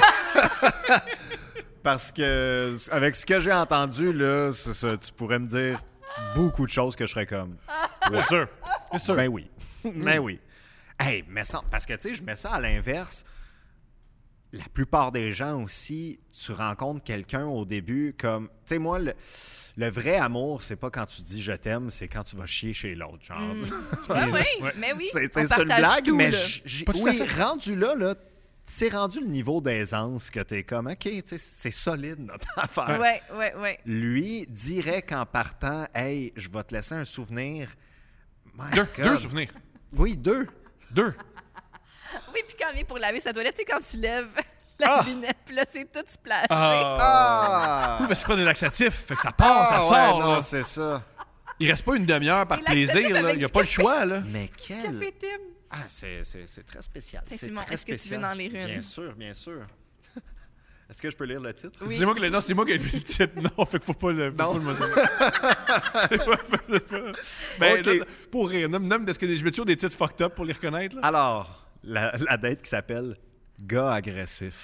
Parce que, avec ce que j'ai entendu, là, c'est ça, tu pourrais me dire beaucoup de choses que je serais comme. Bien sûr. Bien sûr. Ben oui. Ben oui. Hey, mais ça, parce que, tu sais, je mets ça à l'inverse. La plupart des gens aussi, tu rencontres quelqu'un au début comme. Tu sais, moi, le, le vrai amour, c'est pas quand tu dis je t'aime, c'est quand tu vas chier chez l'autre. Genre. Ah oui, Ouais. mais oui, C'est on c'est- c'est une partage blague, tout, mais là. j- j- Pas tout à oui, fait. rendu là, là c'est rendu le niveau d'aisance que t'es comme, OK, tu sais, c'est solide notre affaire. Ouais, ouais, ouais. Lui dirait qu'en partant, hey, je vais te laisser un souvenir. My Deux, God. deux souvenirs. Oui, deux. Deux. Oui, puis quand il vient pour laver sa toilette, tu sais, quand tu lèves la Ah! lunette, puis là, c'est tout splashé. Ah. Ah! Oui, mais c'est pas des laxatifs. Fait que ça part, ça Ah, sort. ouais, là. non, c'est ça. Il reste pas une demi-heure par Et laxatif plaisir. avec là. Il n'y a du pas le café. choix. Là. Mais quel... Café Tim. Ah, c'est c'est- c'est très spécial. Tiens, C'est Simon, très est-ce que tu veux spécial. dans les runes? Bien sûr, bien sûr. Est-ce que je peux lire le titre? Oui. C'est moi qui l'ai. Non, c'est moi qui ai vu le titre. Non, fait qu'il faut pas le. Faut Non. pas le mentionner. C'est pas- c'est pas- Ben, Ok. là, pour rire, nomme, nomme, est-ce que je mets toujours des titres fucked up pour les reconnaître? Là? Alors, la, la date qui s'appelle Gars agressif.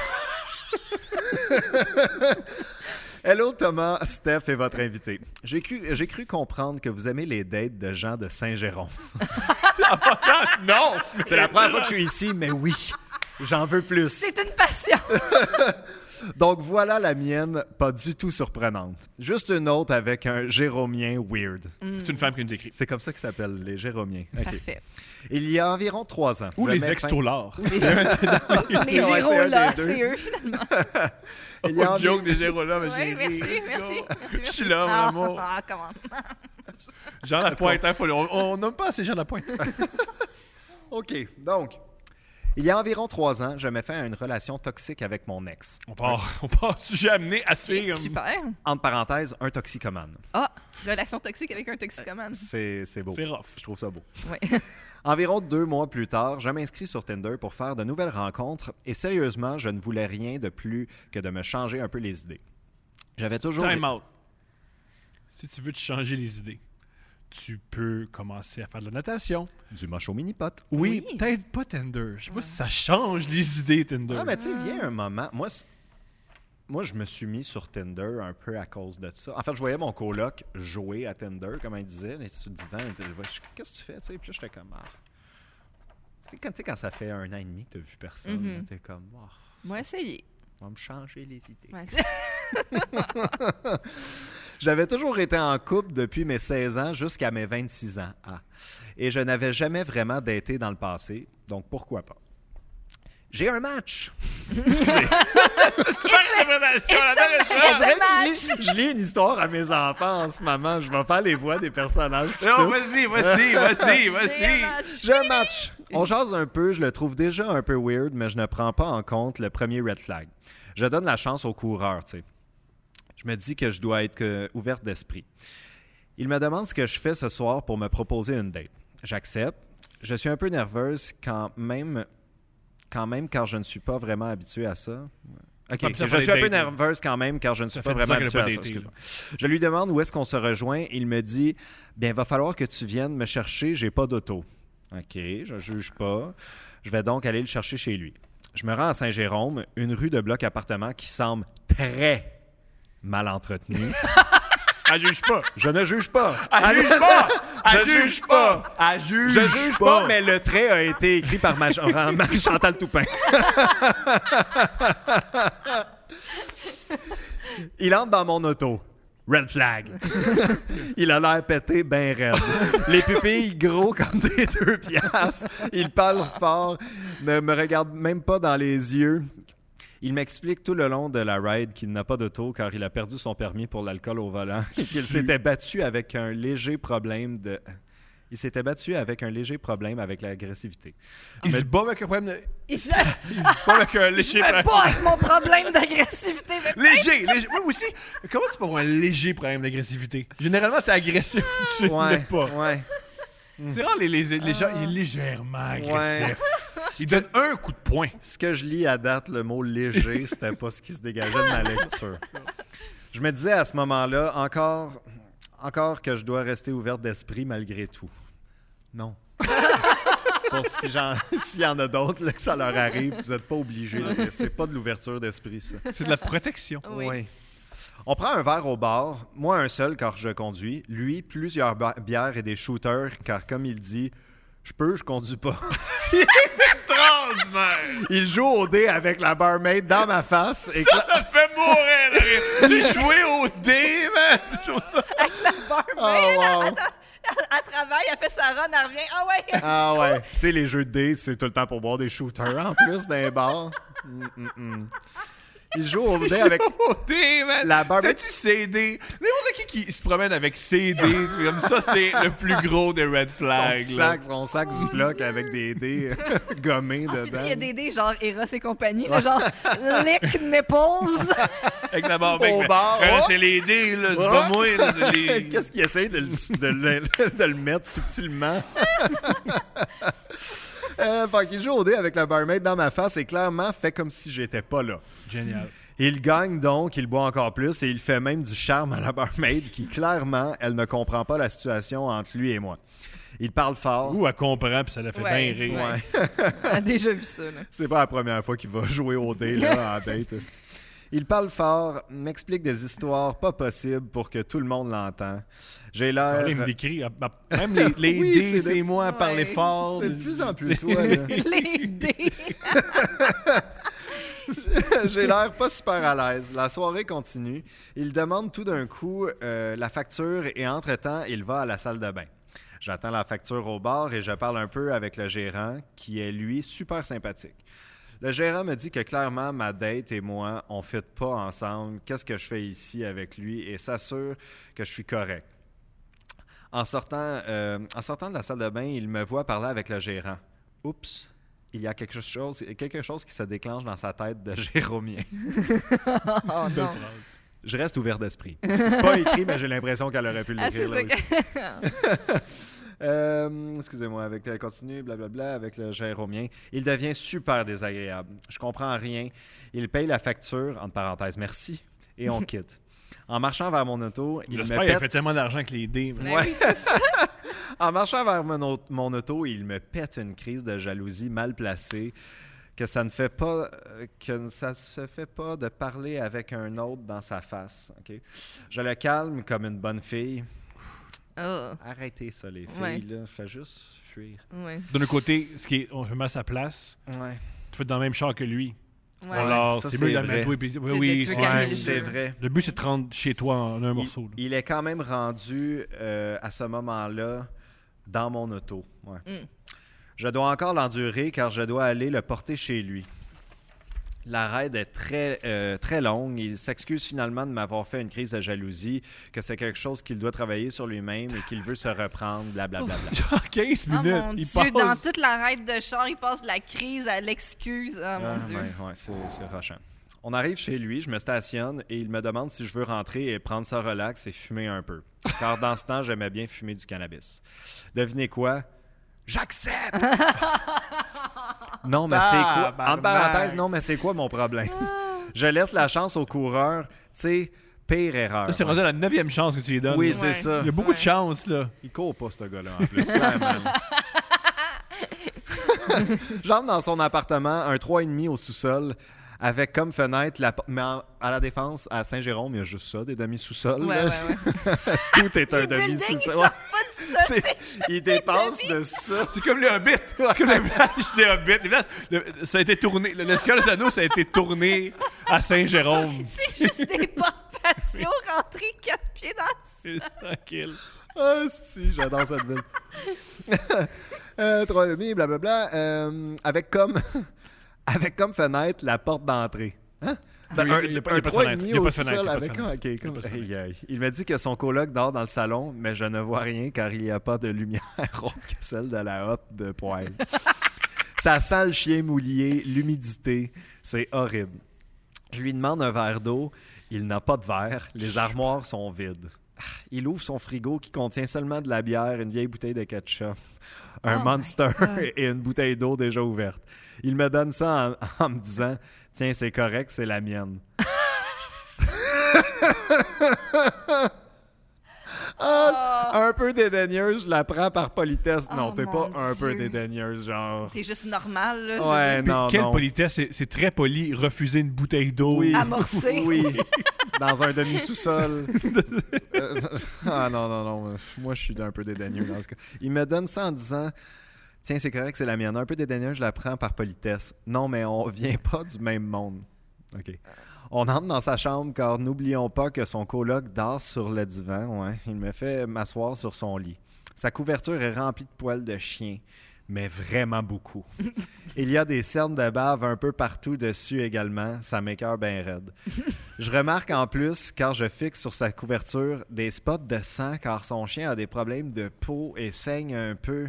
Hello Thomas, Steph et votre invité. J'ai cru, j'ai cru comprendre que vous aimez les dates de gens de Saint-Jérôme. Non! C'est la première fois que je suis ici, mais oui, j'en veux plus. C'est une passion. Donc voilà la mienne, pas du tout surprenante. Juste une autre avec un Jérômien weird. C'est une femme qui nous écrit. C'est comme ça qu'ils s'appellent, les Jéromiens. Ok. Parfait. Il y a environ trois ans. Ou je les mets fin- ex-tolards. Les c'est un Gérolas, des deux. c'est eux, finalement. Il y a Pas de environ- joke des Gérolas, mais Oui, j'ai merci, ri. merci, merci, merci. Je suis là, mon Ah, amour. Ah, comment? Jean Lapointe, hein, faut le- on, on nomme pas assez Jean Lapointe. OK, donc, il y a environ trois ans, je me fais une relation toxique avec mon ex. On part, on part sujet amené assez. euh, Super. Entre parenthèses, un toxicomane. Ah, relation toxique avec un toxicomane. C'est c'est beau. C'est rough. Je trouve ça beau. Oui. Environ deux mois plus tard, je m'inscris sur Tinder pour faire de nouvelles rencontres et sérieusement, je ne voulais rien de plus que de me changer un peu les idées. J'avais toujours... Time out. Si tu veux te changer les idées, tu peux commencer à faire de la natation. Du moche au mini-pot. Oui, Oui. peut-être pas Tinder. Je sais pas si ça change les idées, Tinder. Ah, mais tu sais, vient un moment... Moi, c'est- moi, je me suis mis sur Tinder un peu à cause de ça. En fait, je voyais mon coloc jouer à Tinder, comme il disait, là, sur le divan. il était- je- Qu'est-ce que tu fais? Tu sais, puis là, j'étais comme... Ah. Tu sais, quand, tu sais, quand ça fait un an et demi que tu n'as vu personne, Mhm. là, t'es comme... Oh, Moi, essayer. on va me changer les idées. Ouais, c'est- J'avais toujours été en couple depuis mes seize ans jusqu'à mes vingt-six ans. Ah. Et je n'avais jamais vraiment daté dans le passé, donc pourquoi pas? J'ai un match! Excusez. C'est pas une interprétation, la dernière On fois. dirait que je lis, je lis une histoire à mes enfants en ce moment. Je vais faire les voix des personnages. pis Non, tout. vas-y, vas-y, vas-y, C'est un vas-y. match. J'ai un match. On jase un peu, je le trouve déjà un peu weird, mais je ne prends pas en compte le premier red flag. Je donne la chance au coureur, tu sais. Je me dis que je dois être que, ouverte d'esprit. Il me demande ce que je fais ce soir pour me proposer une date. J'accepte. Je suis un peu nerveuse quand même, quand même car je ne suis pas vraiment habituée à ça. OK, Pas ok, plus je à suis un faire peu des dates, nerveuse quand même car je ne suis Ça pas fait dix vraiment ans qu'elle a habituée pas à ça. daté, Excuse-moi. Je lui demande où est-ce qu'on se rejoint. Il me dit, bien, il va falloir que tu viennes me chercher, j'ai pas d'auto. OK, je juge pas. Je vais donc aller le chercher chez lui. Je me rends à Saint-Jérôme, une rue de bloc appartement qui semble très mal entretenue. Elle juge pas. Je ne juge pas. Elle juge pas. Je Elle juge pas. Elle juge Je juge pas, mais le trait a été écrit par ma, ma Chantal Toupin. Il entre dans mon auto. Red flag. Il a l'air pété ben raide. Les pupilles gros comme des deux piastres. Il parle fort, ne me regarde même pas dans les yeux. Il m'explique tout le long de la ride qu'il n'a pas d'auto car il a perdu son permis pour l'alcool au volant et qu'il s'était battu avec un léger problème de... Il s'était battu avec un léger problème avec l'agressivité. Il Mais- se bat avec un problème de... Il se... Pas avec un Je léger me problème. bats avec mon problème d'agressivité. mais- Léger, léger. Oui, aussi. Comment tu peux avoir un léger problème d'agressivité? Généralement, t'es agressif. Tu ne l'es Ouais, pas. ouais. C'est rare, les, les, les gens, il est légèrement agressif. Il donne un coup de poing. Ce que je lis à date, le mot léger, c'était pas ce qui se dégageait de ma lecture. Je me disais à ce moment-là, encore, encore que je dois rester ouverte d'esprit malgré tout. Non. Sauf si j'en- s'il y en a d'autres là, que ça leur arrive, vous n'êtes pas obligés. là. C'est pas de l'ouverture d'esprit, ça. C'est de la protection. Oui. Oui. On prend un verre au bar, moi un seul car je conduis, lui plusieurs ba- bières et des shooters car comme il dit, je peux, je conduis pas. Extraordinaire! Il joue au dé avec la barmaid dans ma face et Ça te fait mourir de rire. J'ai joué au dé, man! Je trouve ça- Avec la barmaid, oh, wow. elle, elle travaille, elle fait sa run, elle revient. Ah ouais! Ah ouais. Tu sais, les jeux de dés, c'est tout le temps pour boire des shooters en plus d'un bar. Mm, mm, mm. Il joue au dé avec... Au dé, man! La barbe- T'as-tu C D? N'importe qui qui se promène avec C D, c'est comme ça, c'est le plus gros des red Son flags. petit là. sac, son sac Ziploc avec des dés euh, gommés Puis tu sais, dedans. il y a des dés genre Eros et compagnie, là, genre lick nipples. Avec la barbe. Au bar, Euh, oh! c'est les dés, là. C'est Oh! pas moi, là. C'est les... Qu'est-ce qu'il essaie de le, de le- de le mettre subtilement? euh, fait qu'il joue au dé avec la barmaid dans ma face et clairement fait comme si j'étais pas là. Génial. Il gagne donc, il boit encore plus et il fait même du charme à la barmaid qui, clairement, elle ne comprend pas la situation entre lui et moi. Il parle fort. Ouh, elle comprend, puis ça l'a fait Ouais, bien rire. ouais. Elle a déjà vu ça, là. C'est pas la première fois qu'il va jouer au dé là, en date. Il parle fort, m'explique des histoires pas possibles pour que tout le monde l'entend. J'ai l'air... Ah, il me décrit. ah, bah, Même les, les Oui, dés, c'est de- c'est moi à parler Ouais. fort. C'est de plus en plus toi, là. Les dés. J'ai l'air pas super à l'aise. La soirée continue. Il demande tout d'un coup euh, la facture et entre-temps, il va à la salle de bain. J'attends la facture au bar et je parle un peu avec le gérant qui est, lui, super sympathique. Le gérant me dit que clairement, ma date et moi, on ne fit pas ensemble. Qu'est-ce que je fais ici avec lui et s'assure que je suis correct. En sortant, euh, en sortant de la salle de bain, il me voit parler avec le gérant. Oups! Il y a quelque chose, quelque chose qui se déclenche dans sa tête de Jérômien. Oh Belle non. phrase. Je reste ouvert d'esprit. C'est pas écrit, mais j'ai l'impression qu'elle aurait pu Ah, l'écrire. c'est là ça aussi. que... Euh, excusez-moi, avec euh, continue, blablabla, avec le Jérômien. Il devient super désagréable. Je comprends rien. Il paye la facture, entre parenthèses, merci, et on quitte. En marchant vers mon auto, il me J'espère qu'il a pète... fait tellement d'argent avec les dés. man. Mais oui, c'est ça. En marchant vers mon, au- mon auto, il me pète une crise de jalousie mal placée, que ça ne fait pas, euh, que ça se fait pas de parler avec un autre dans sa face. Ok? Je le calme comme une bonne fille. Oh, Arrêtez ça, les filles, Ouais. là. Fais juste fuir. ouais. D'un autre côté, ce qui est, on se met à sa place, Ouais. tu fais dans le même char que lui. Ouais. Alors, Ça, c'est c'est mieux de la vrai. mettre. Oui, puis- oui, C'est oui, de tuer c'est- calmer Ouais, le c'est jeu. vrai. Le but, c'est de te rendre chez toi en un morceau. là. Il, il est quand même rendu euh, à ce moment-là dans mon auto. Ouais. Mm. Je dois encore l'endurer car je dois aller le porter chez lui. La raide est très, euh, très longue. Il s'excuse finalement de m'avoir fait une crise de jalousie, que c'est quelque chose qu'il doit travailler sur lui-même et qu'il veut se reprendre, blablabla. Genre quinze Oh minutes. mon il Dieu, dans passe. toute la raide de char, il passe de la crise à l'excuse. Oh Ah, mon Dieu. ouais, ouais, c'est, c'est rochant. On arrive chez lui, je me stationne et il me demande si je veux rentrer et prendre ça relax et fumer un peu. Car dans ce temps, j'aimais bien fumer du cannabis. Devinez quoi? J'accepte! Non, mais c'est quoi? Tabarnak. Entre parenthèses, non, mais c'est quoi mon problème? Je laisse la chance au coureur. Tu sais, pire erreur. Là, c'est rendu à la neuvième chance que tu lui donnes. Oui, là. c'est Ouais. ça. Il y a beaucoup Ouais. de chance, là. Il court pas, ce gars-là, en plus. Clairement. J'entre dans son appartement, un trois virgule cinq au sous-sol, avec comme fenêtre, la... mais en- à la Défense, à Saint-Jérôme, il y a juste ça, des demi-sous-sols. Ouais, là. ouais, ouais. Tout est un Les buildings, ils demi-sous-sol. sortent pas de ça. C'est- c'est- Il dépasse de ça. C'est comme les Hobbits. C'est comme les villages des Hobbits. Les villages- le- ça a été tourné. Le, le Seigneur des Anneaux, ça a été tourné à Saint-Jérôme. C'est juste des portes patio rentrées quatre pieds dans le Tranquille. Ah, si, j'adore cette ville. euh, trois virgule cinq, blablabla. Euh, avec comme... avec comme fenêtre la porte d'entrée. Hein? Ben, Oui, un il y a pas- il y un a pas de trois fenêtre. virgule Il y a cinq pas au de fenêtre, sol il y a pas de avec... fenêtre. ok, Il y a comme- pas de fenêtre. aïe, aïe. Il m'a dit que son coloc dort dans le salon, mais je ne vois rien car il n'y a pas de lumière autre que celle de la hotte de poêle. Ça sent le chien mouillé, l'humidité. C'est horrible. Je lui demande un verre d'eau. Il n'a pas de verre. Les armoires sont vides. Ah, il ouvre son frigo qui contient seulement de la bière, une vieille bouteille de ketchup, un Oh Monster my God. et une bouteille d'eau déjà ouverte. Il me donne ça en, en me disant « Tiens, c'est correct, c'est la mienne. » Ah, un peu dédaigneuse, je la prends par politesse. Non, Oh, t'es pas mon un peu Dieu. dédaigneuse, genre... T'es juste normal, là. je veux Ouais, dire. Puis non, quelle non. politesse. C'est, c'est très poli. Refuser une bouteille d'eau. Oui. Amorcé. Oui, dans un demi-sous-sol. Euh, ah non, non, non. Moi, je suis un peu dédaigneux dans ce cas. Il me donne ça en disant « Tiens, c'est correct, c'est la mienne. » Un peu dédaigneux, je la prends par politesse. Non, mais on vient pas du même monde. OK. On entre dans sa chambre car n'oublions pas que son coloc dort sur le divan. Ouais. Il me fait m'asseoir sur son lit. Sa couverture est remplie de poils de chien, mais vraiment beaucoup. Il y a des cernes de bave un peu partout dessus également. Ça m'écoeure bien raide. Je remarque en plus, car je fixe sur sa couverture, des spots de sang car son chien a des problèmes de peau et saigne un peu.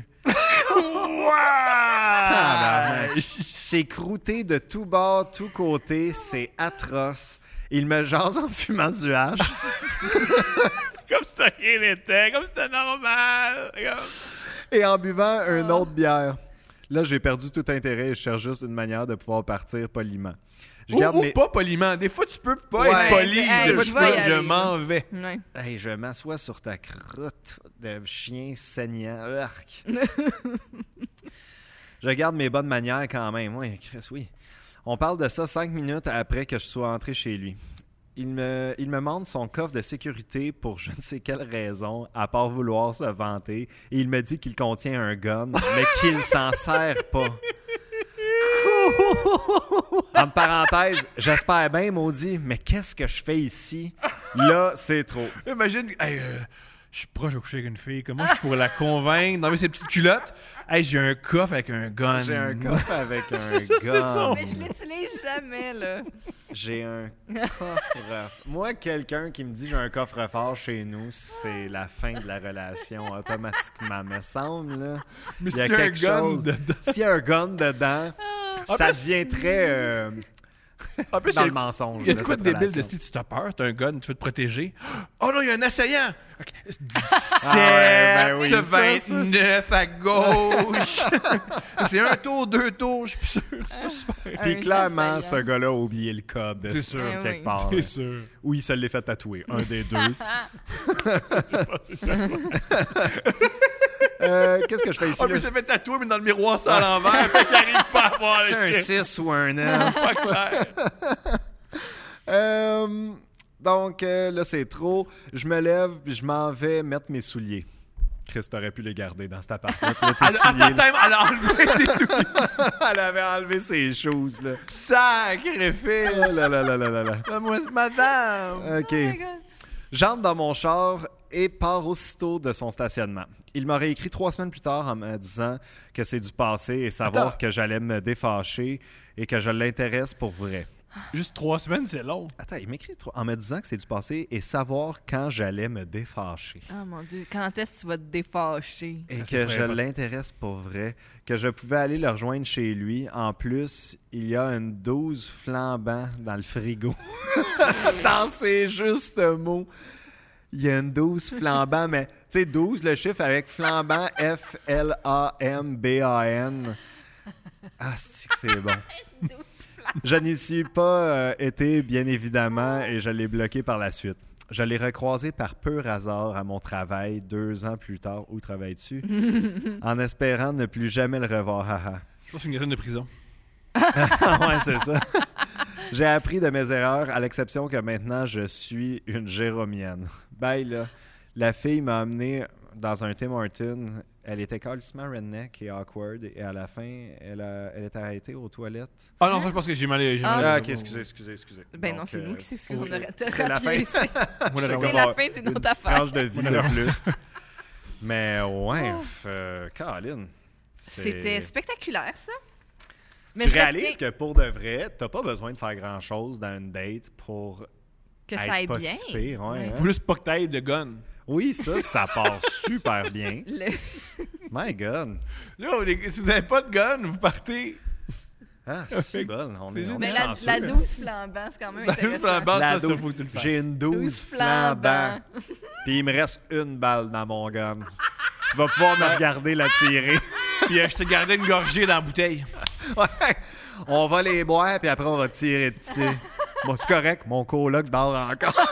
Tabarnak. C'est croûté de tout bord, tout côté. C'est atroce. Il me jase en fumant du hache. Comme si ça rien n'était. Comme si c'était normal. Comme- Et en buvant une autre bière. Là, j'ai perdu tout intérêt et je cherche juste une manière de pouvoir partir poliment. Je Ou, garde ou mes... pas poliment. Des fois, tu peux pas Ouais. être poli. Hey, Des fois, je tu vais peux, y je aller. m'en vais. Ouais. Hey, je m'assois sur ta croûte de chien saignant. Arc. Je garde mes bonnes manières quand même. Oui, Chris, oui. On parle de ça cinq minutes après que je sois entré chez lui. Il me, il me montre son coffre de sécurité pour je ne sais quelle raison, à part vouloir se vanter. Et il me dit qu'il contient un gun, mais qu'il s'en sert pas. En parenthèse, j'espère bien, maudit, mais qu'est-ce que je fais ici? Là, c'est trop. Imagine, hey, euh, je suis proche de coucher avec une fille. Comment je pourrais la convaincre d'enlever ses petites culottes? Hey, j'ai un coffre avec un gun. J'ai un coffre avec un gun. Mais je l'utilise jamais, là. J'ai un coffre. Moi, quelqu'un qui me dit j'ai un coffre-fort chez nous, c'est la fin de la relation automatiquement, me semble. Là. Mais Il y a s'il y a un quelque gun chose. dedans. S'il y a un gun dedans, En ça plus- devient très euh, En plus, dans il y le a- mensonge. il y a de là, quoi de cette débile de relation. si tu as peur, t'as un gun, tu veux te protéger. Oh non, il y a un assaillant! Ok. Ah ouais, ben oui, ça, vingt-neuf à gauche! C'est un tour, deux tours, je suis plus sûr. C'est pas super. Puis Un clairement, assaillant. ce gars-là a oublié le code de C'est ce- sûr. quelque Oui. part. C'est là. sûr. Ou il se l'est fait tatouer. Un des deux. Euh, Qu'est-ce que je fais ici? En là? plus, ça fait tatouer, mais dans le miroir, c'est à l'envers. Fait qu'il arrive pas à voir C'est un le chien. six ou un neuf. Pas clair. Euh, donc, euh, là, c'est trop. Je me lève puis je m'en vais mettre mes souliers. Chris, t'aurais pu les garder dans cet appart-là. Toi, tes Attends, souliers, là. attends, elle a enlevé ses souliers. Elle avait enlevé ses choses, là. Sacré fil. Oh là là là là là là. Moi, c'est madame. OK. Oh my God. J'entre dans mon char et part aussitôt de son stationnement. Il m'aurait écrit trois semaines plus tard en me disant que c'est du passé et savoir Attends. que j'allais me défâcher et que je l'intéresse pour vrai. Juste trois semaines, c'est long. Attends, il m'écrit trois- en me disant que c'est du passé et savoir quand j'allais me défâcher. Oh mon Dieu, quand est-ce que tu vas te défâcher? Et Ça que se je ferait pas. l'intéresse pour vrai, que je pouvais aller le rejoindre chez lui. En plus, il y a une douze flambant dans le frigo. Dans ses justes mots. Il y a une douze flambant, mais tu sais, douze, le chiffre avec flambant, F L A M B A N. Ah, c'est que c'est bon. Je n'y suis pas euh, été, bien évidemment, et je l'ai bloqué par la suite. Je l'ai recroisé par pur hasard à mon travail deux ans plus tard. Où travailles-tu? En espérant ne plus jamais le revoir. Haha. Je pense que c'est une gardienne de prison. Ouais, c'est ça. J'ai appris de mes erreurs, à l'exception que maintenant, je suis une jéromienne. Bye, là. La fille m'a amené dans un Tim Hortons. Elle était calissement redneck et awkward. Et à la fin, elle, a, elle est arrêtée aux toilettes. Ah non, ça, je pense que j'ai mal. J'ai Ah. mal Ah, ok, excusez, excusez, excusez. Ben non, Donc, c'est euh, nous qui s'excusons. c'est- On aurait c'est la fin. thérapie. C'est Moi, là, c'est là, la avoir fin d'une une autre petite affaire. tranche de vie Moi, de là, plus. Mais ouais, Oh. f- euh, Caroline. c'est- C'était spectaculaire, ça. Mais Tu je réalises retiens que pour de vrai, t'as pas besoin de faire grand-chose dans une date pour que être ça aille pas bien. si pire, ouais, Ouais. hein? Plus pas que t'aies de gun. Oui, ça, ça part super bien. Le- My God. Là, les- si vous n'avez pas de gun, vous partez. Ah, c'est bon. On C'est est, on Mais est la, chanceux. la hein. douze flambant, c'est quand même intéressant. La base, La ça, ça, douze- faut que tu le fasses. J'ai une douze douze flambant. flambant. Puis il me reste une balle dans mon gun. Tu vas pouvoir me regarder la tirer. Puis euh, je t'ai gardé une gorgée dans la bouteille. Ouais. On va les boire, puis après, on va tirer dessus. Bon, c'est correct. Mon coloc dort encore.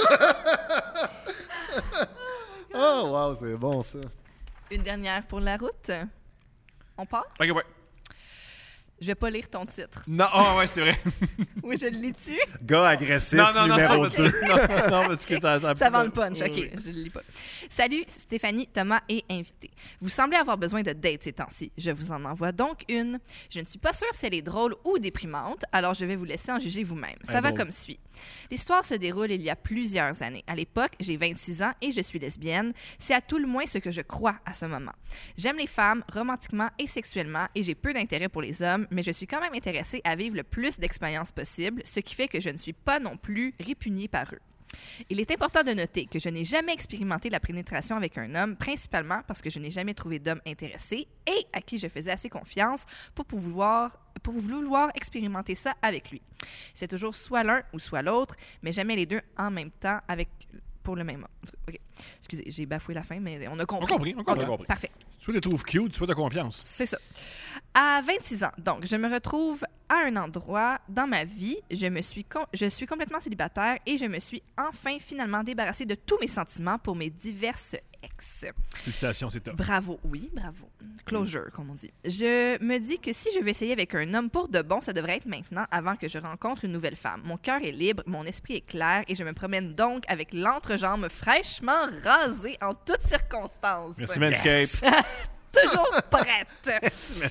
Oh, wow, c'est bon, ça. Une dernière pour la route. On part? Ok, ouais. Je vais pas lire ton titre. Non, oh, ouais, c'est vrai. Oui, je le lis-tu? Gars agressif non, non, non, numéro non, deux. non, non, parce que ça, ça, Ça vend le punch. Oui, OK, oui. je le lis pas. Salut, Stéphanie, Thomas et invité. Vous semblez avoir besoin de dates ces temps-ci. Je vous en envoie donc une. Je ne suis pas sûre si elle est drôle ou déprimante, alors je vais vous laisser en juger vous-même. Ça Elle est va drôle. comme suit. L'histoire se déroule il y a plusieurs années. À l'époque, j'ai vingt-six ans et je suis lesbienne. C'est à tout le moins ce que je crois à ce moment. J'aime les femmes romantiquement et sexuellement et j'ai peu d'intérêt pour les hommes, mais je suis quand même intéressée à vivre le plus d'expériences possible, ce qui fait que je ne suis pas non plus répugnée par eux. Il est important de noter que je n'ai jamais expérimenté la pénétration avec un homme, principalement parce que je n'ai jamais trouvé d'homme intéressé et à qui je faisais assez confiance pour pouvoir, pour vouloir expérimenter ça avec lui. C'est toujours soit l'un ou soit l'autre, mais jamais les deux en même temps avec pour le même homme. En tout cas, OK. Excusez, j'ai bafoué la fin, mais on a compris. On a compris, on a OK, compris. Parfait. Soit tu les trouves cute, soit tu as confiance. C'est ça. À vingt-six ans, donc, je me retrouve à un endroit dans ma vie. Je me suis, com- je suis complètement célibataire et je me suis enfin finalement débarrassée de tous mes sentiments pour mes diverses ex. Félicitations, c'est top. Bravo, oui, bravo. Closure, comme on dit. Je me dis que si je veux essayer avec un homme pour de bon, ça devrait être maintenant avant que je rencontre une nouvelle femme. Mon cœur est libre, mon esprit est clair et je me promène donc avec l'entrejambe fraîchement rasée en toutes circonstances. Merci, Manscaped. Toujours prête.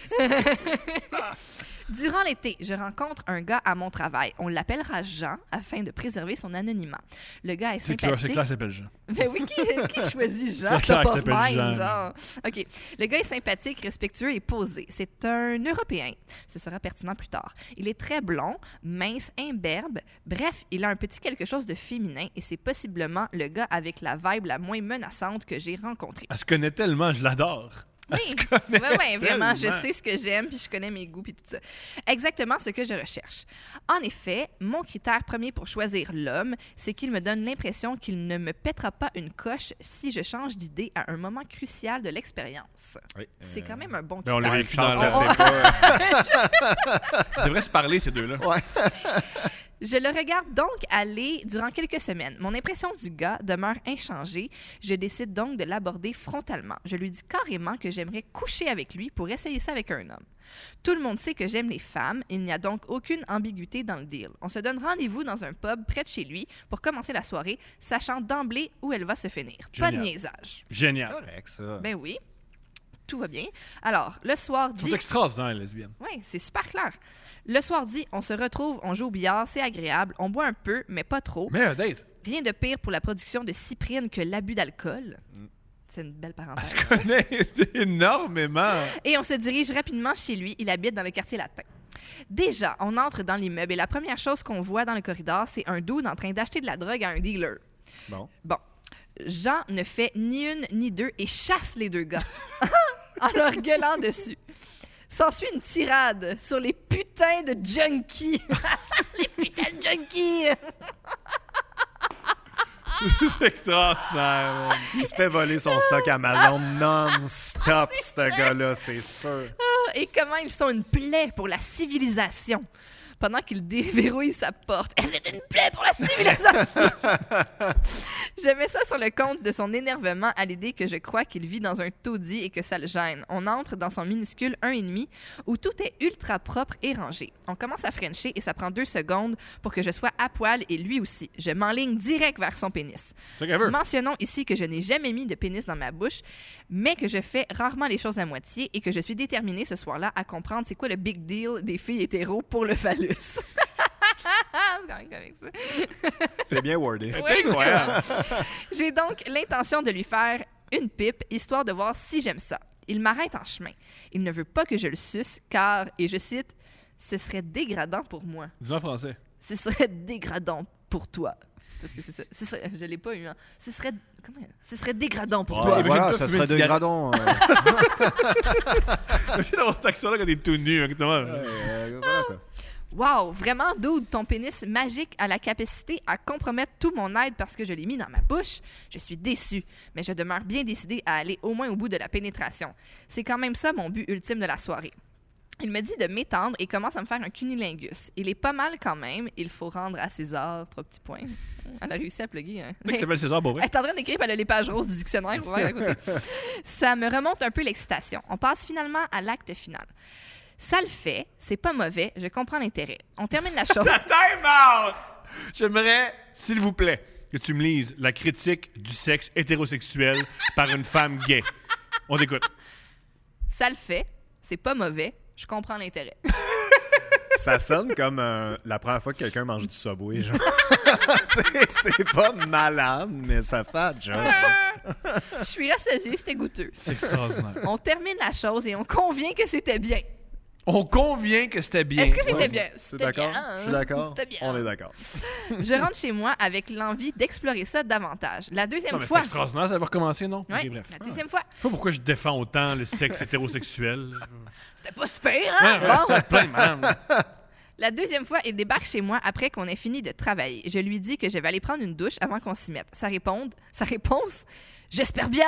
Durant l'été, je rencontre un gars à mon travail. On l'appellera Jean afin de préserver son anonymat. Le gars est C'est clair, c'est sympathique. clair, ça s'appelle Jean. Ben oui, qui, qui choisit Jean? C'est clair Top qu'il of s'appelle mind, Jean. genre. OK. Le gars est sympathique, respectueux et posé. C'est un Européen. Ce sera pertinent plus tard. Il est très blond, mince, imberbe. Bref, il a un petit quelque chose de féminin et c'est possiblement le gars avec la vibe la moins menaçante que j'ai rencontré. Elle se connaît tellement, je l'adore. Oui, ouais, ouais, vraiment, je tellement. sais ce que j'aime, puis je connais mes goûts, puis tout ça. Exactement ce que je recherche. En effet, mon critère premier pour choisir l'homme, c'est qu'il me donne l'impression qu'il ne me pètera pas une coche si je change d'idée à un moment crucial de l'expérience. Oui, C'est euh, quand même un bon Ben, on l'a critère. vécu chance dans que la- c'est pas... Ils devraient se parler, ces deux-là. Ouais. Je le regarde donc aller durant quelques semaines. Mon impression du gars demeure inchangée. Je décide donc de l'aborder frontalement. Je lui dis carrément que j'aimerais coucher avec lui pour essayer ça avec un homme. Tout le monde sait que j'aime les femmes. Il n'y a donc aucune ambiguïté dans le deal. On se donne rendez-vous dans un pub près de chez lui pour commencer la soirée, sachant d'emblée où elle va se finir. Génial. Pas de niaisage. Génial. Correct, ça. Ben oui. Tout va bien. Alors, le soir Ils sont dit... extraordinaires, les lesbiennes. Oui, c'est super clair. Le soir dit, on se retrouve, on joue au billard, c'est agréable, on boit un peu, mais pas trop. Mais un date. Rien de pire pour la production de cyprine que l'abus d'alcool. Mm. C'est une belle Elle parenthèse. se connaît énormément. Et on se dirige rapidement chez lui. Il habite dans le quartier latin. Déjà, on entre dans l'immeuble et la première chose qu'on voit dans le corridor, c'est un dude en train d'acheter de la drogue à un dealer. Bon. Bon. Jean ne fait ni une ni deux et chasse les deux gars en leur gueulant dessus. S'ensuit une tirade sur les putains de junkies. Les putains de junkies! C'est extraordinaire. man. Il se fait voler son stock Amazon non-stop, ce gars-là, c'est sûr. Et comment ils sont une plaie pour la civilisation. Pendant qu'il déverrouille sa porte. Et c'est une plaie pour la civilisation! Je mets ça sur le compte de son énervement à l'idée que je crois qu'il vit dans un taudis et que ça le gêne. On entre dans son minuscule un virgule cinq où tout est ultra propre et rangé. On commence à frencher et ça prend deux secondes pour que je sois à poil et lui aussi. Je m'enligne direct vers son pénis. C'est ça qu'elle veut. Mentionnons ici que je n'ai jamais mis de pénis dans ma bouche, mais que je fais rarement les choses à moitié et que je suis déterminée ce soir-là à comprendre c'est quoi le big deal des filles hétéros pour le phallus. C'est quand même comique, ça. C'est bien wordé. C'est incroyable. J'ai donc l'intention de lui faire une pipe, histoire de voir si j'aime ça. Il m'arrête en chemin. Il ne veut pas que je le suce, car, et je cite, « Ce serait dégradant pour moi. Dis-le en français. Ce serait dégradant pour toi. » Parce que c'est ça. Ce serait, je l'ai pas eu, hein. Ce serait... Comment? Ce serait dégradant pour Ouais, toi. imagine voilà, toi ça fumer serait une cigarette. dégradant. euh. Imagine d'avoir cet accent-là quand t'es tout nu. Exactement. Ouais, euh, voilà, quoi. Wow, vraiment, dude, ton pénis magique a la capacité à compromettre tout mon aide parce que je l'ai mis dans ma bouche. Je suis déçue, mais je demeure bien décidée à aller au moins au bout de la pénétration. C'est quand même ça mon but ultime de la soirée. Il me dit de m'étendre et commence à me faire un cunilingus. Il est pas mal quand même. Il faut rendre à César, trois petits points. Elle a réussi à plugger. Hein. Tu sais qu'il s'appelle César pour vrai. Elle est en train d'écrire, elle a les pages roses du dictionnaire. Pour voir à côté. Ça me remonte un peu l'excitation. On passe finalement à l'acte final. Ça le fait, c'est pas mauvais, je comprends l'intérêt. On termine la chose. Time out! J'aimerais, s'il vous plaît, que tu me lises la critique du sexe hétérosexuel par une femme gay. On t'écoute. Ça le fait, c'est pas mauvais, je comprends l'intérêt. Ça sonne comme euh, la première fois que quelqu'un mange du Subway, genre. T'sais, c'est pas malade, mais ça fait un job. Je suis rassasiée, c'était goûteux. C'est extraordinaire. On termine la chose et on convient que c'était bien. On convient que c'était bien. Est-ce que c'était Ouais, bien? C'est C'était d'accord? bien, hein? Je suis d'accord. C'était bien. On est d'accord. Je rentre chez moi avec l'envie d'explorer ça davantage. La deuxième Non, mais c'est fois... extraordinaire, ça va recommencer, non? Ouais, Ok, bref. la deuxième fois, Je sais pas pourquoi je défends autant le sexe hétérosexuel. c'était pas super, Ouais, hein? ouais, Bon. c'est plein de madame. La deuxième fois, il débarque chez moi après qu'on ait fini de travailler. Je lui dis que je vais aller prendre une douche avant qu'on s'y mette. Sa, réponde, sa réponse, « J'espère bien! »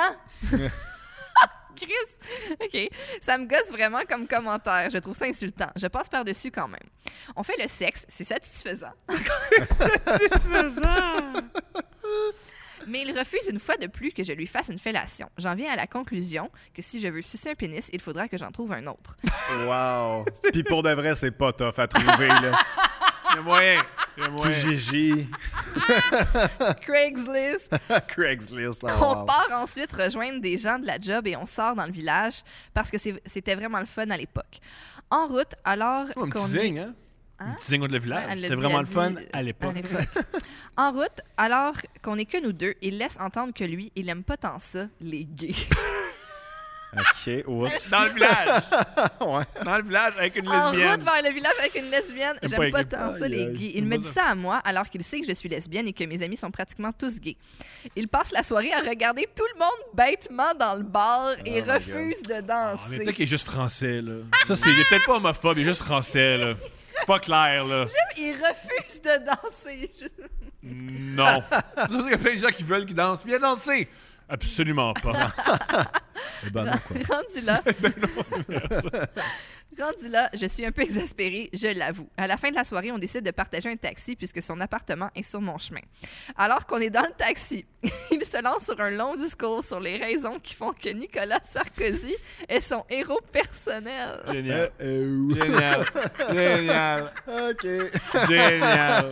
Chris! OK. Ça me gosse vraiment comme commentaire. Je trouve ça insultant. Je passe par-dessus quand même. On fait le sexe. C'est satisfaisant. Satisfaisant! Mais il refuse une fois de plus que je lui fasse une fellation. J'en viens à la conclusion que si je veux sucer un pénis, il faudra que j'en trouve un autre. Wow. Puis pour de vrai, c'est pas tough à trouver, là. Il y a moyen. Il y a moyen. Kijiji, Craigslist! Craigslist. oh, On wow. part ensuite rejoindre des gens de la job et on sort dans le village parce que c'est- c'était vraiment le fun à l'époque. En route, alors Oh, un qu'on petit est- zing, hein? Hein? Un petit zing contre le village. Ouais, elle l'a C'était dit, vraiment elle le fun dit, à l'époque. En route, alors qu'on est que nous deux, il laisse entendre que lui, il aime pas tant ça, les gays. OK, oups. Dans le village. Ouais. Dans le village avec une En lesbienne. route vers le village avec une lesbienne, J'aime j'aime pas pas les tant ça, gays. les Aïe, aïe. gays. Il me dit ça à moi alors qu'il sait que je suis lesbienne et que mes amis sont pratiquement tous gays. Il passe la soirée à regarder tout le monde bêtement dans le bar et Oh my refuse de Ah, danser. mais peut-être qu'il est juste français, là. Ça, c'est... Il est peut-être pas homophobe, il est juste français, là. C'est pas clair, là. Il refuse de danser. Juste- Non. C'est pour ça qu'il y a plein de gens qui veulent qu'ils dansent. Viens danser! Absolument pas. Eh ben non, quoi. Rendu là, Rendu là, je suis un peu exaspérée, je l'avoue. À la fin de la soirée, on décide de partager un taxi puisque son appartement est sur mon chemin. Alors qu'on est dans le taxi, il se lance sur un long discours sur les raisons qui font que Nicolas Sarkozy est son héros personnel. Génial. Euh, euh, Génial. Génial. OK. Génial.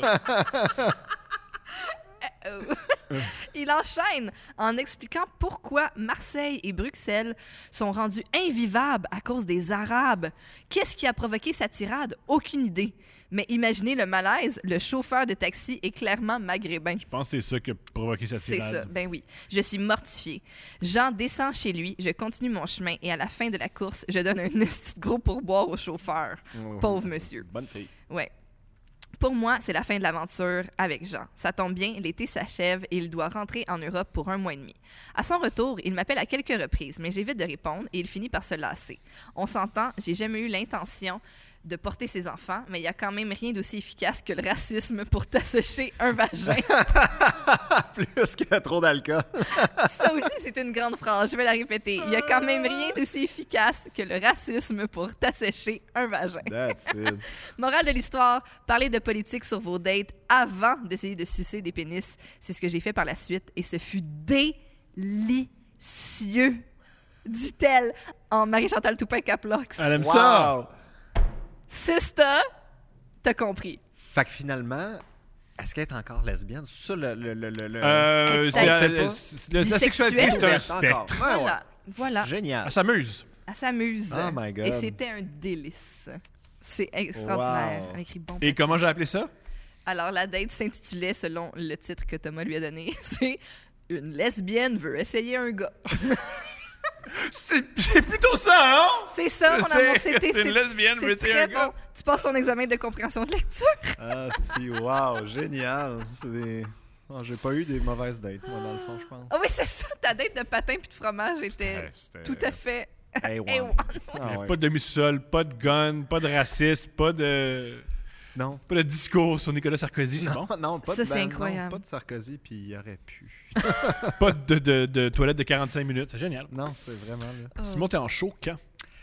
Il enchaîne en expliquant pourquoi Marseille et Bruxelles sont rendus invivables à cause des Arabes. Qu'est-ce qui a provoqué sa tirade? Aucune idée. Mais imaginez le malaise, le chauffeur de taxi est clairement maghrébin. Je pense que c'est ça qui a provoqué sa C'est tirade. ça, ben oui. Je suis mortifiée. Jean descend chez lui, je continue mon chemin et à la fin de la course, je donne un esti de gros pourboire au chauffeur. Pauvre monsieur. Bonne fille. Ouais. Pour moi, c'est la fin de l'aventure avec Jean. Ça tombe bien, l'été s'achève et il doit rentrer en Europe pour un mois et demi. À son retour, il m'appelle à quelques reprises, mais j'évite de répondre et il finit par se lasser. On s'entend, j'ai jamais eu l'intention de porter ses enfants, mais il y a quand même rien d'aussi efficace que le racisme pour t'assécher un vagin. Plus qu'il y a trop d'alcool. Ça aussi, c'est une grande phrase, je vais la répéter. Il y a quand même rien d'aussi efficace que le racisme pour t'assécher un vagin. That's it. Morale de l'histoire, parlez de politique sur vos dates avant d'essayer de sucer des pénis. C'est ce que j'ai fait par la suite et ce fut délicieux, dit-elle en Marie-Chantal Toupin Caplox. Elle aime Wow. ça. Sister, t'as compris. Fait que finalement, est-ce qu'elle est encore lesbienne? C'est ça le... le, le, le, le- Euh, c'est- Elle- euh, elle- c'est- le- la sexualité, c'est un Ouverte encore. spectre. Ouais, ouais. Voilà, voilà. Génial. Elle s'amuse. Elle s'amuse. Oh my God. Et c'était un délice. C'est extraordinaire. Wow. Elle écrit bon. Et comment j'ai appelé ça? Alors, la date s'intitulait, selon le titre que Thomas lui a donné, c'est « Une lesbienne veut essayer un gars ». C'est c'est plutôt ça, non? C'est ça, mon C'est- amour, c'était... c'est une lesbienne, c'est mais c'est très un gars. bon. Tu passes ton examen de compréhension de lecture. Ah, si, wow, génial. C'est des... oh, j'ai pas eu des mauvaises dates, moi, dans le fond, je pense. Ah oui, c'est ça, ta date de patin puis de fromage était C'était- c'était- tout à fait... Hey, Eh, one. one. Ah, ouais. Pas de demi-sol, pas de gun, pas de racisme, pas de, Non. pas de discours sur Nicolas Sarkozy, c'est bon? Non, non, pas Ça, de c'est ben, incroyable. non, pas de Sarkozy, puis il aurait pu. Pas de, de, de toilette de quarante-cinq minutes, c'est génial. Non, c'est vraiment là. Oh. Simon, t'es en show quand?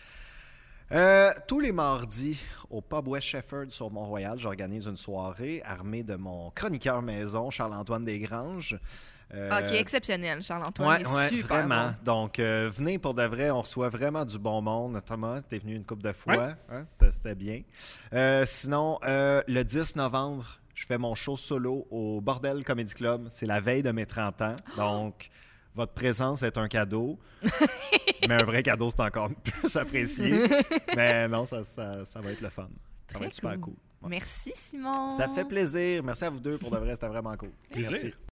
Euh, tous les mardis, au pub West Shefford sur Mont-Royal, j'organise une soirée armée de mon chroniqueur maison, Charles-Antoine Desgranges. Euh, Ok, exceptionnel, Charles-Antoine. Ouais, il est ouais, super vraiment. bon. Donc, euh, venez pour de vrai, on reçoit vraiment du bon monde. Thomas, t'es venu une couple de fois, Ouais. hein, c'était, c'était bien. Euh, sinon, euh, le dix novembre, je fais mon show solo au Bordel Comedy Club. C'est la veille de mes trente ans, donc votre présence est un cadeau. Mais un vrai cadeau, c'est encore plus apprécié. Mais non, ça, ça, ça va être le fun. Ça Très va être super cool. cool. Ouais. Merci, Simon. Ça fait plaisir. Merci à vous deux pour de vrai, c'était vraiment cool. Plaisir. Merci.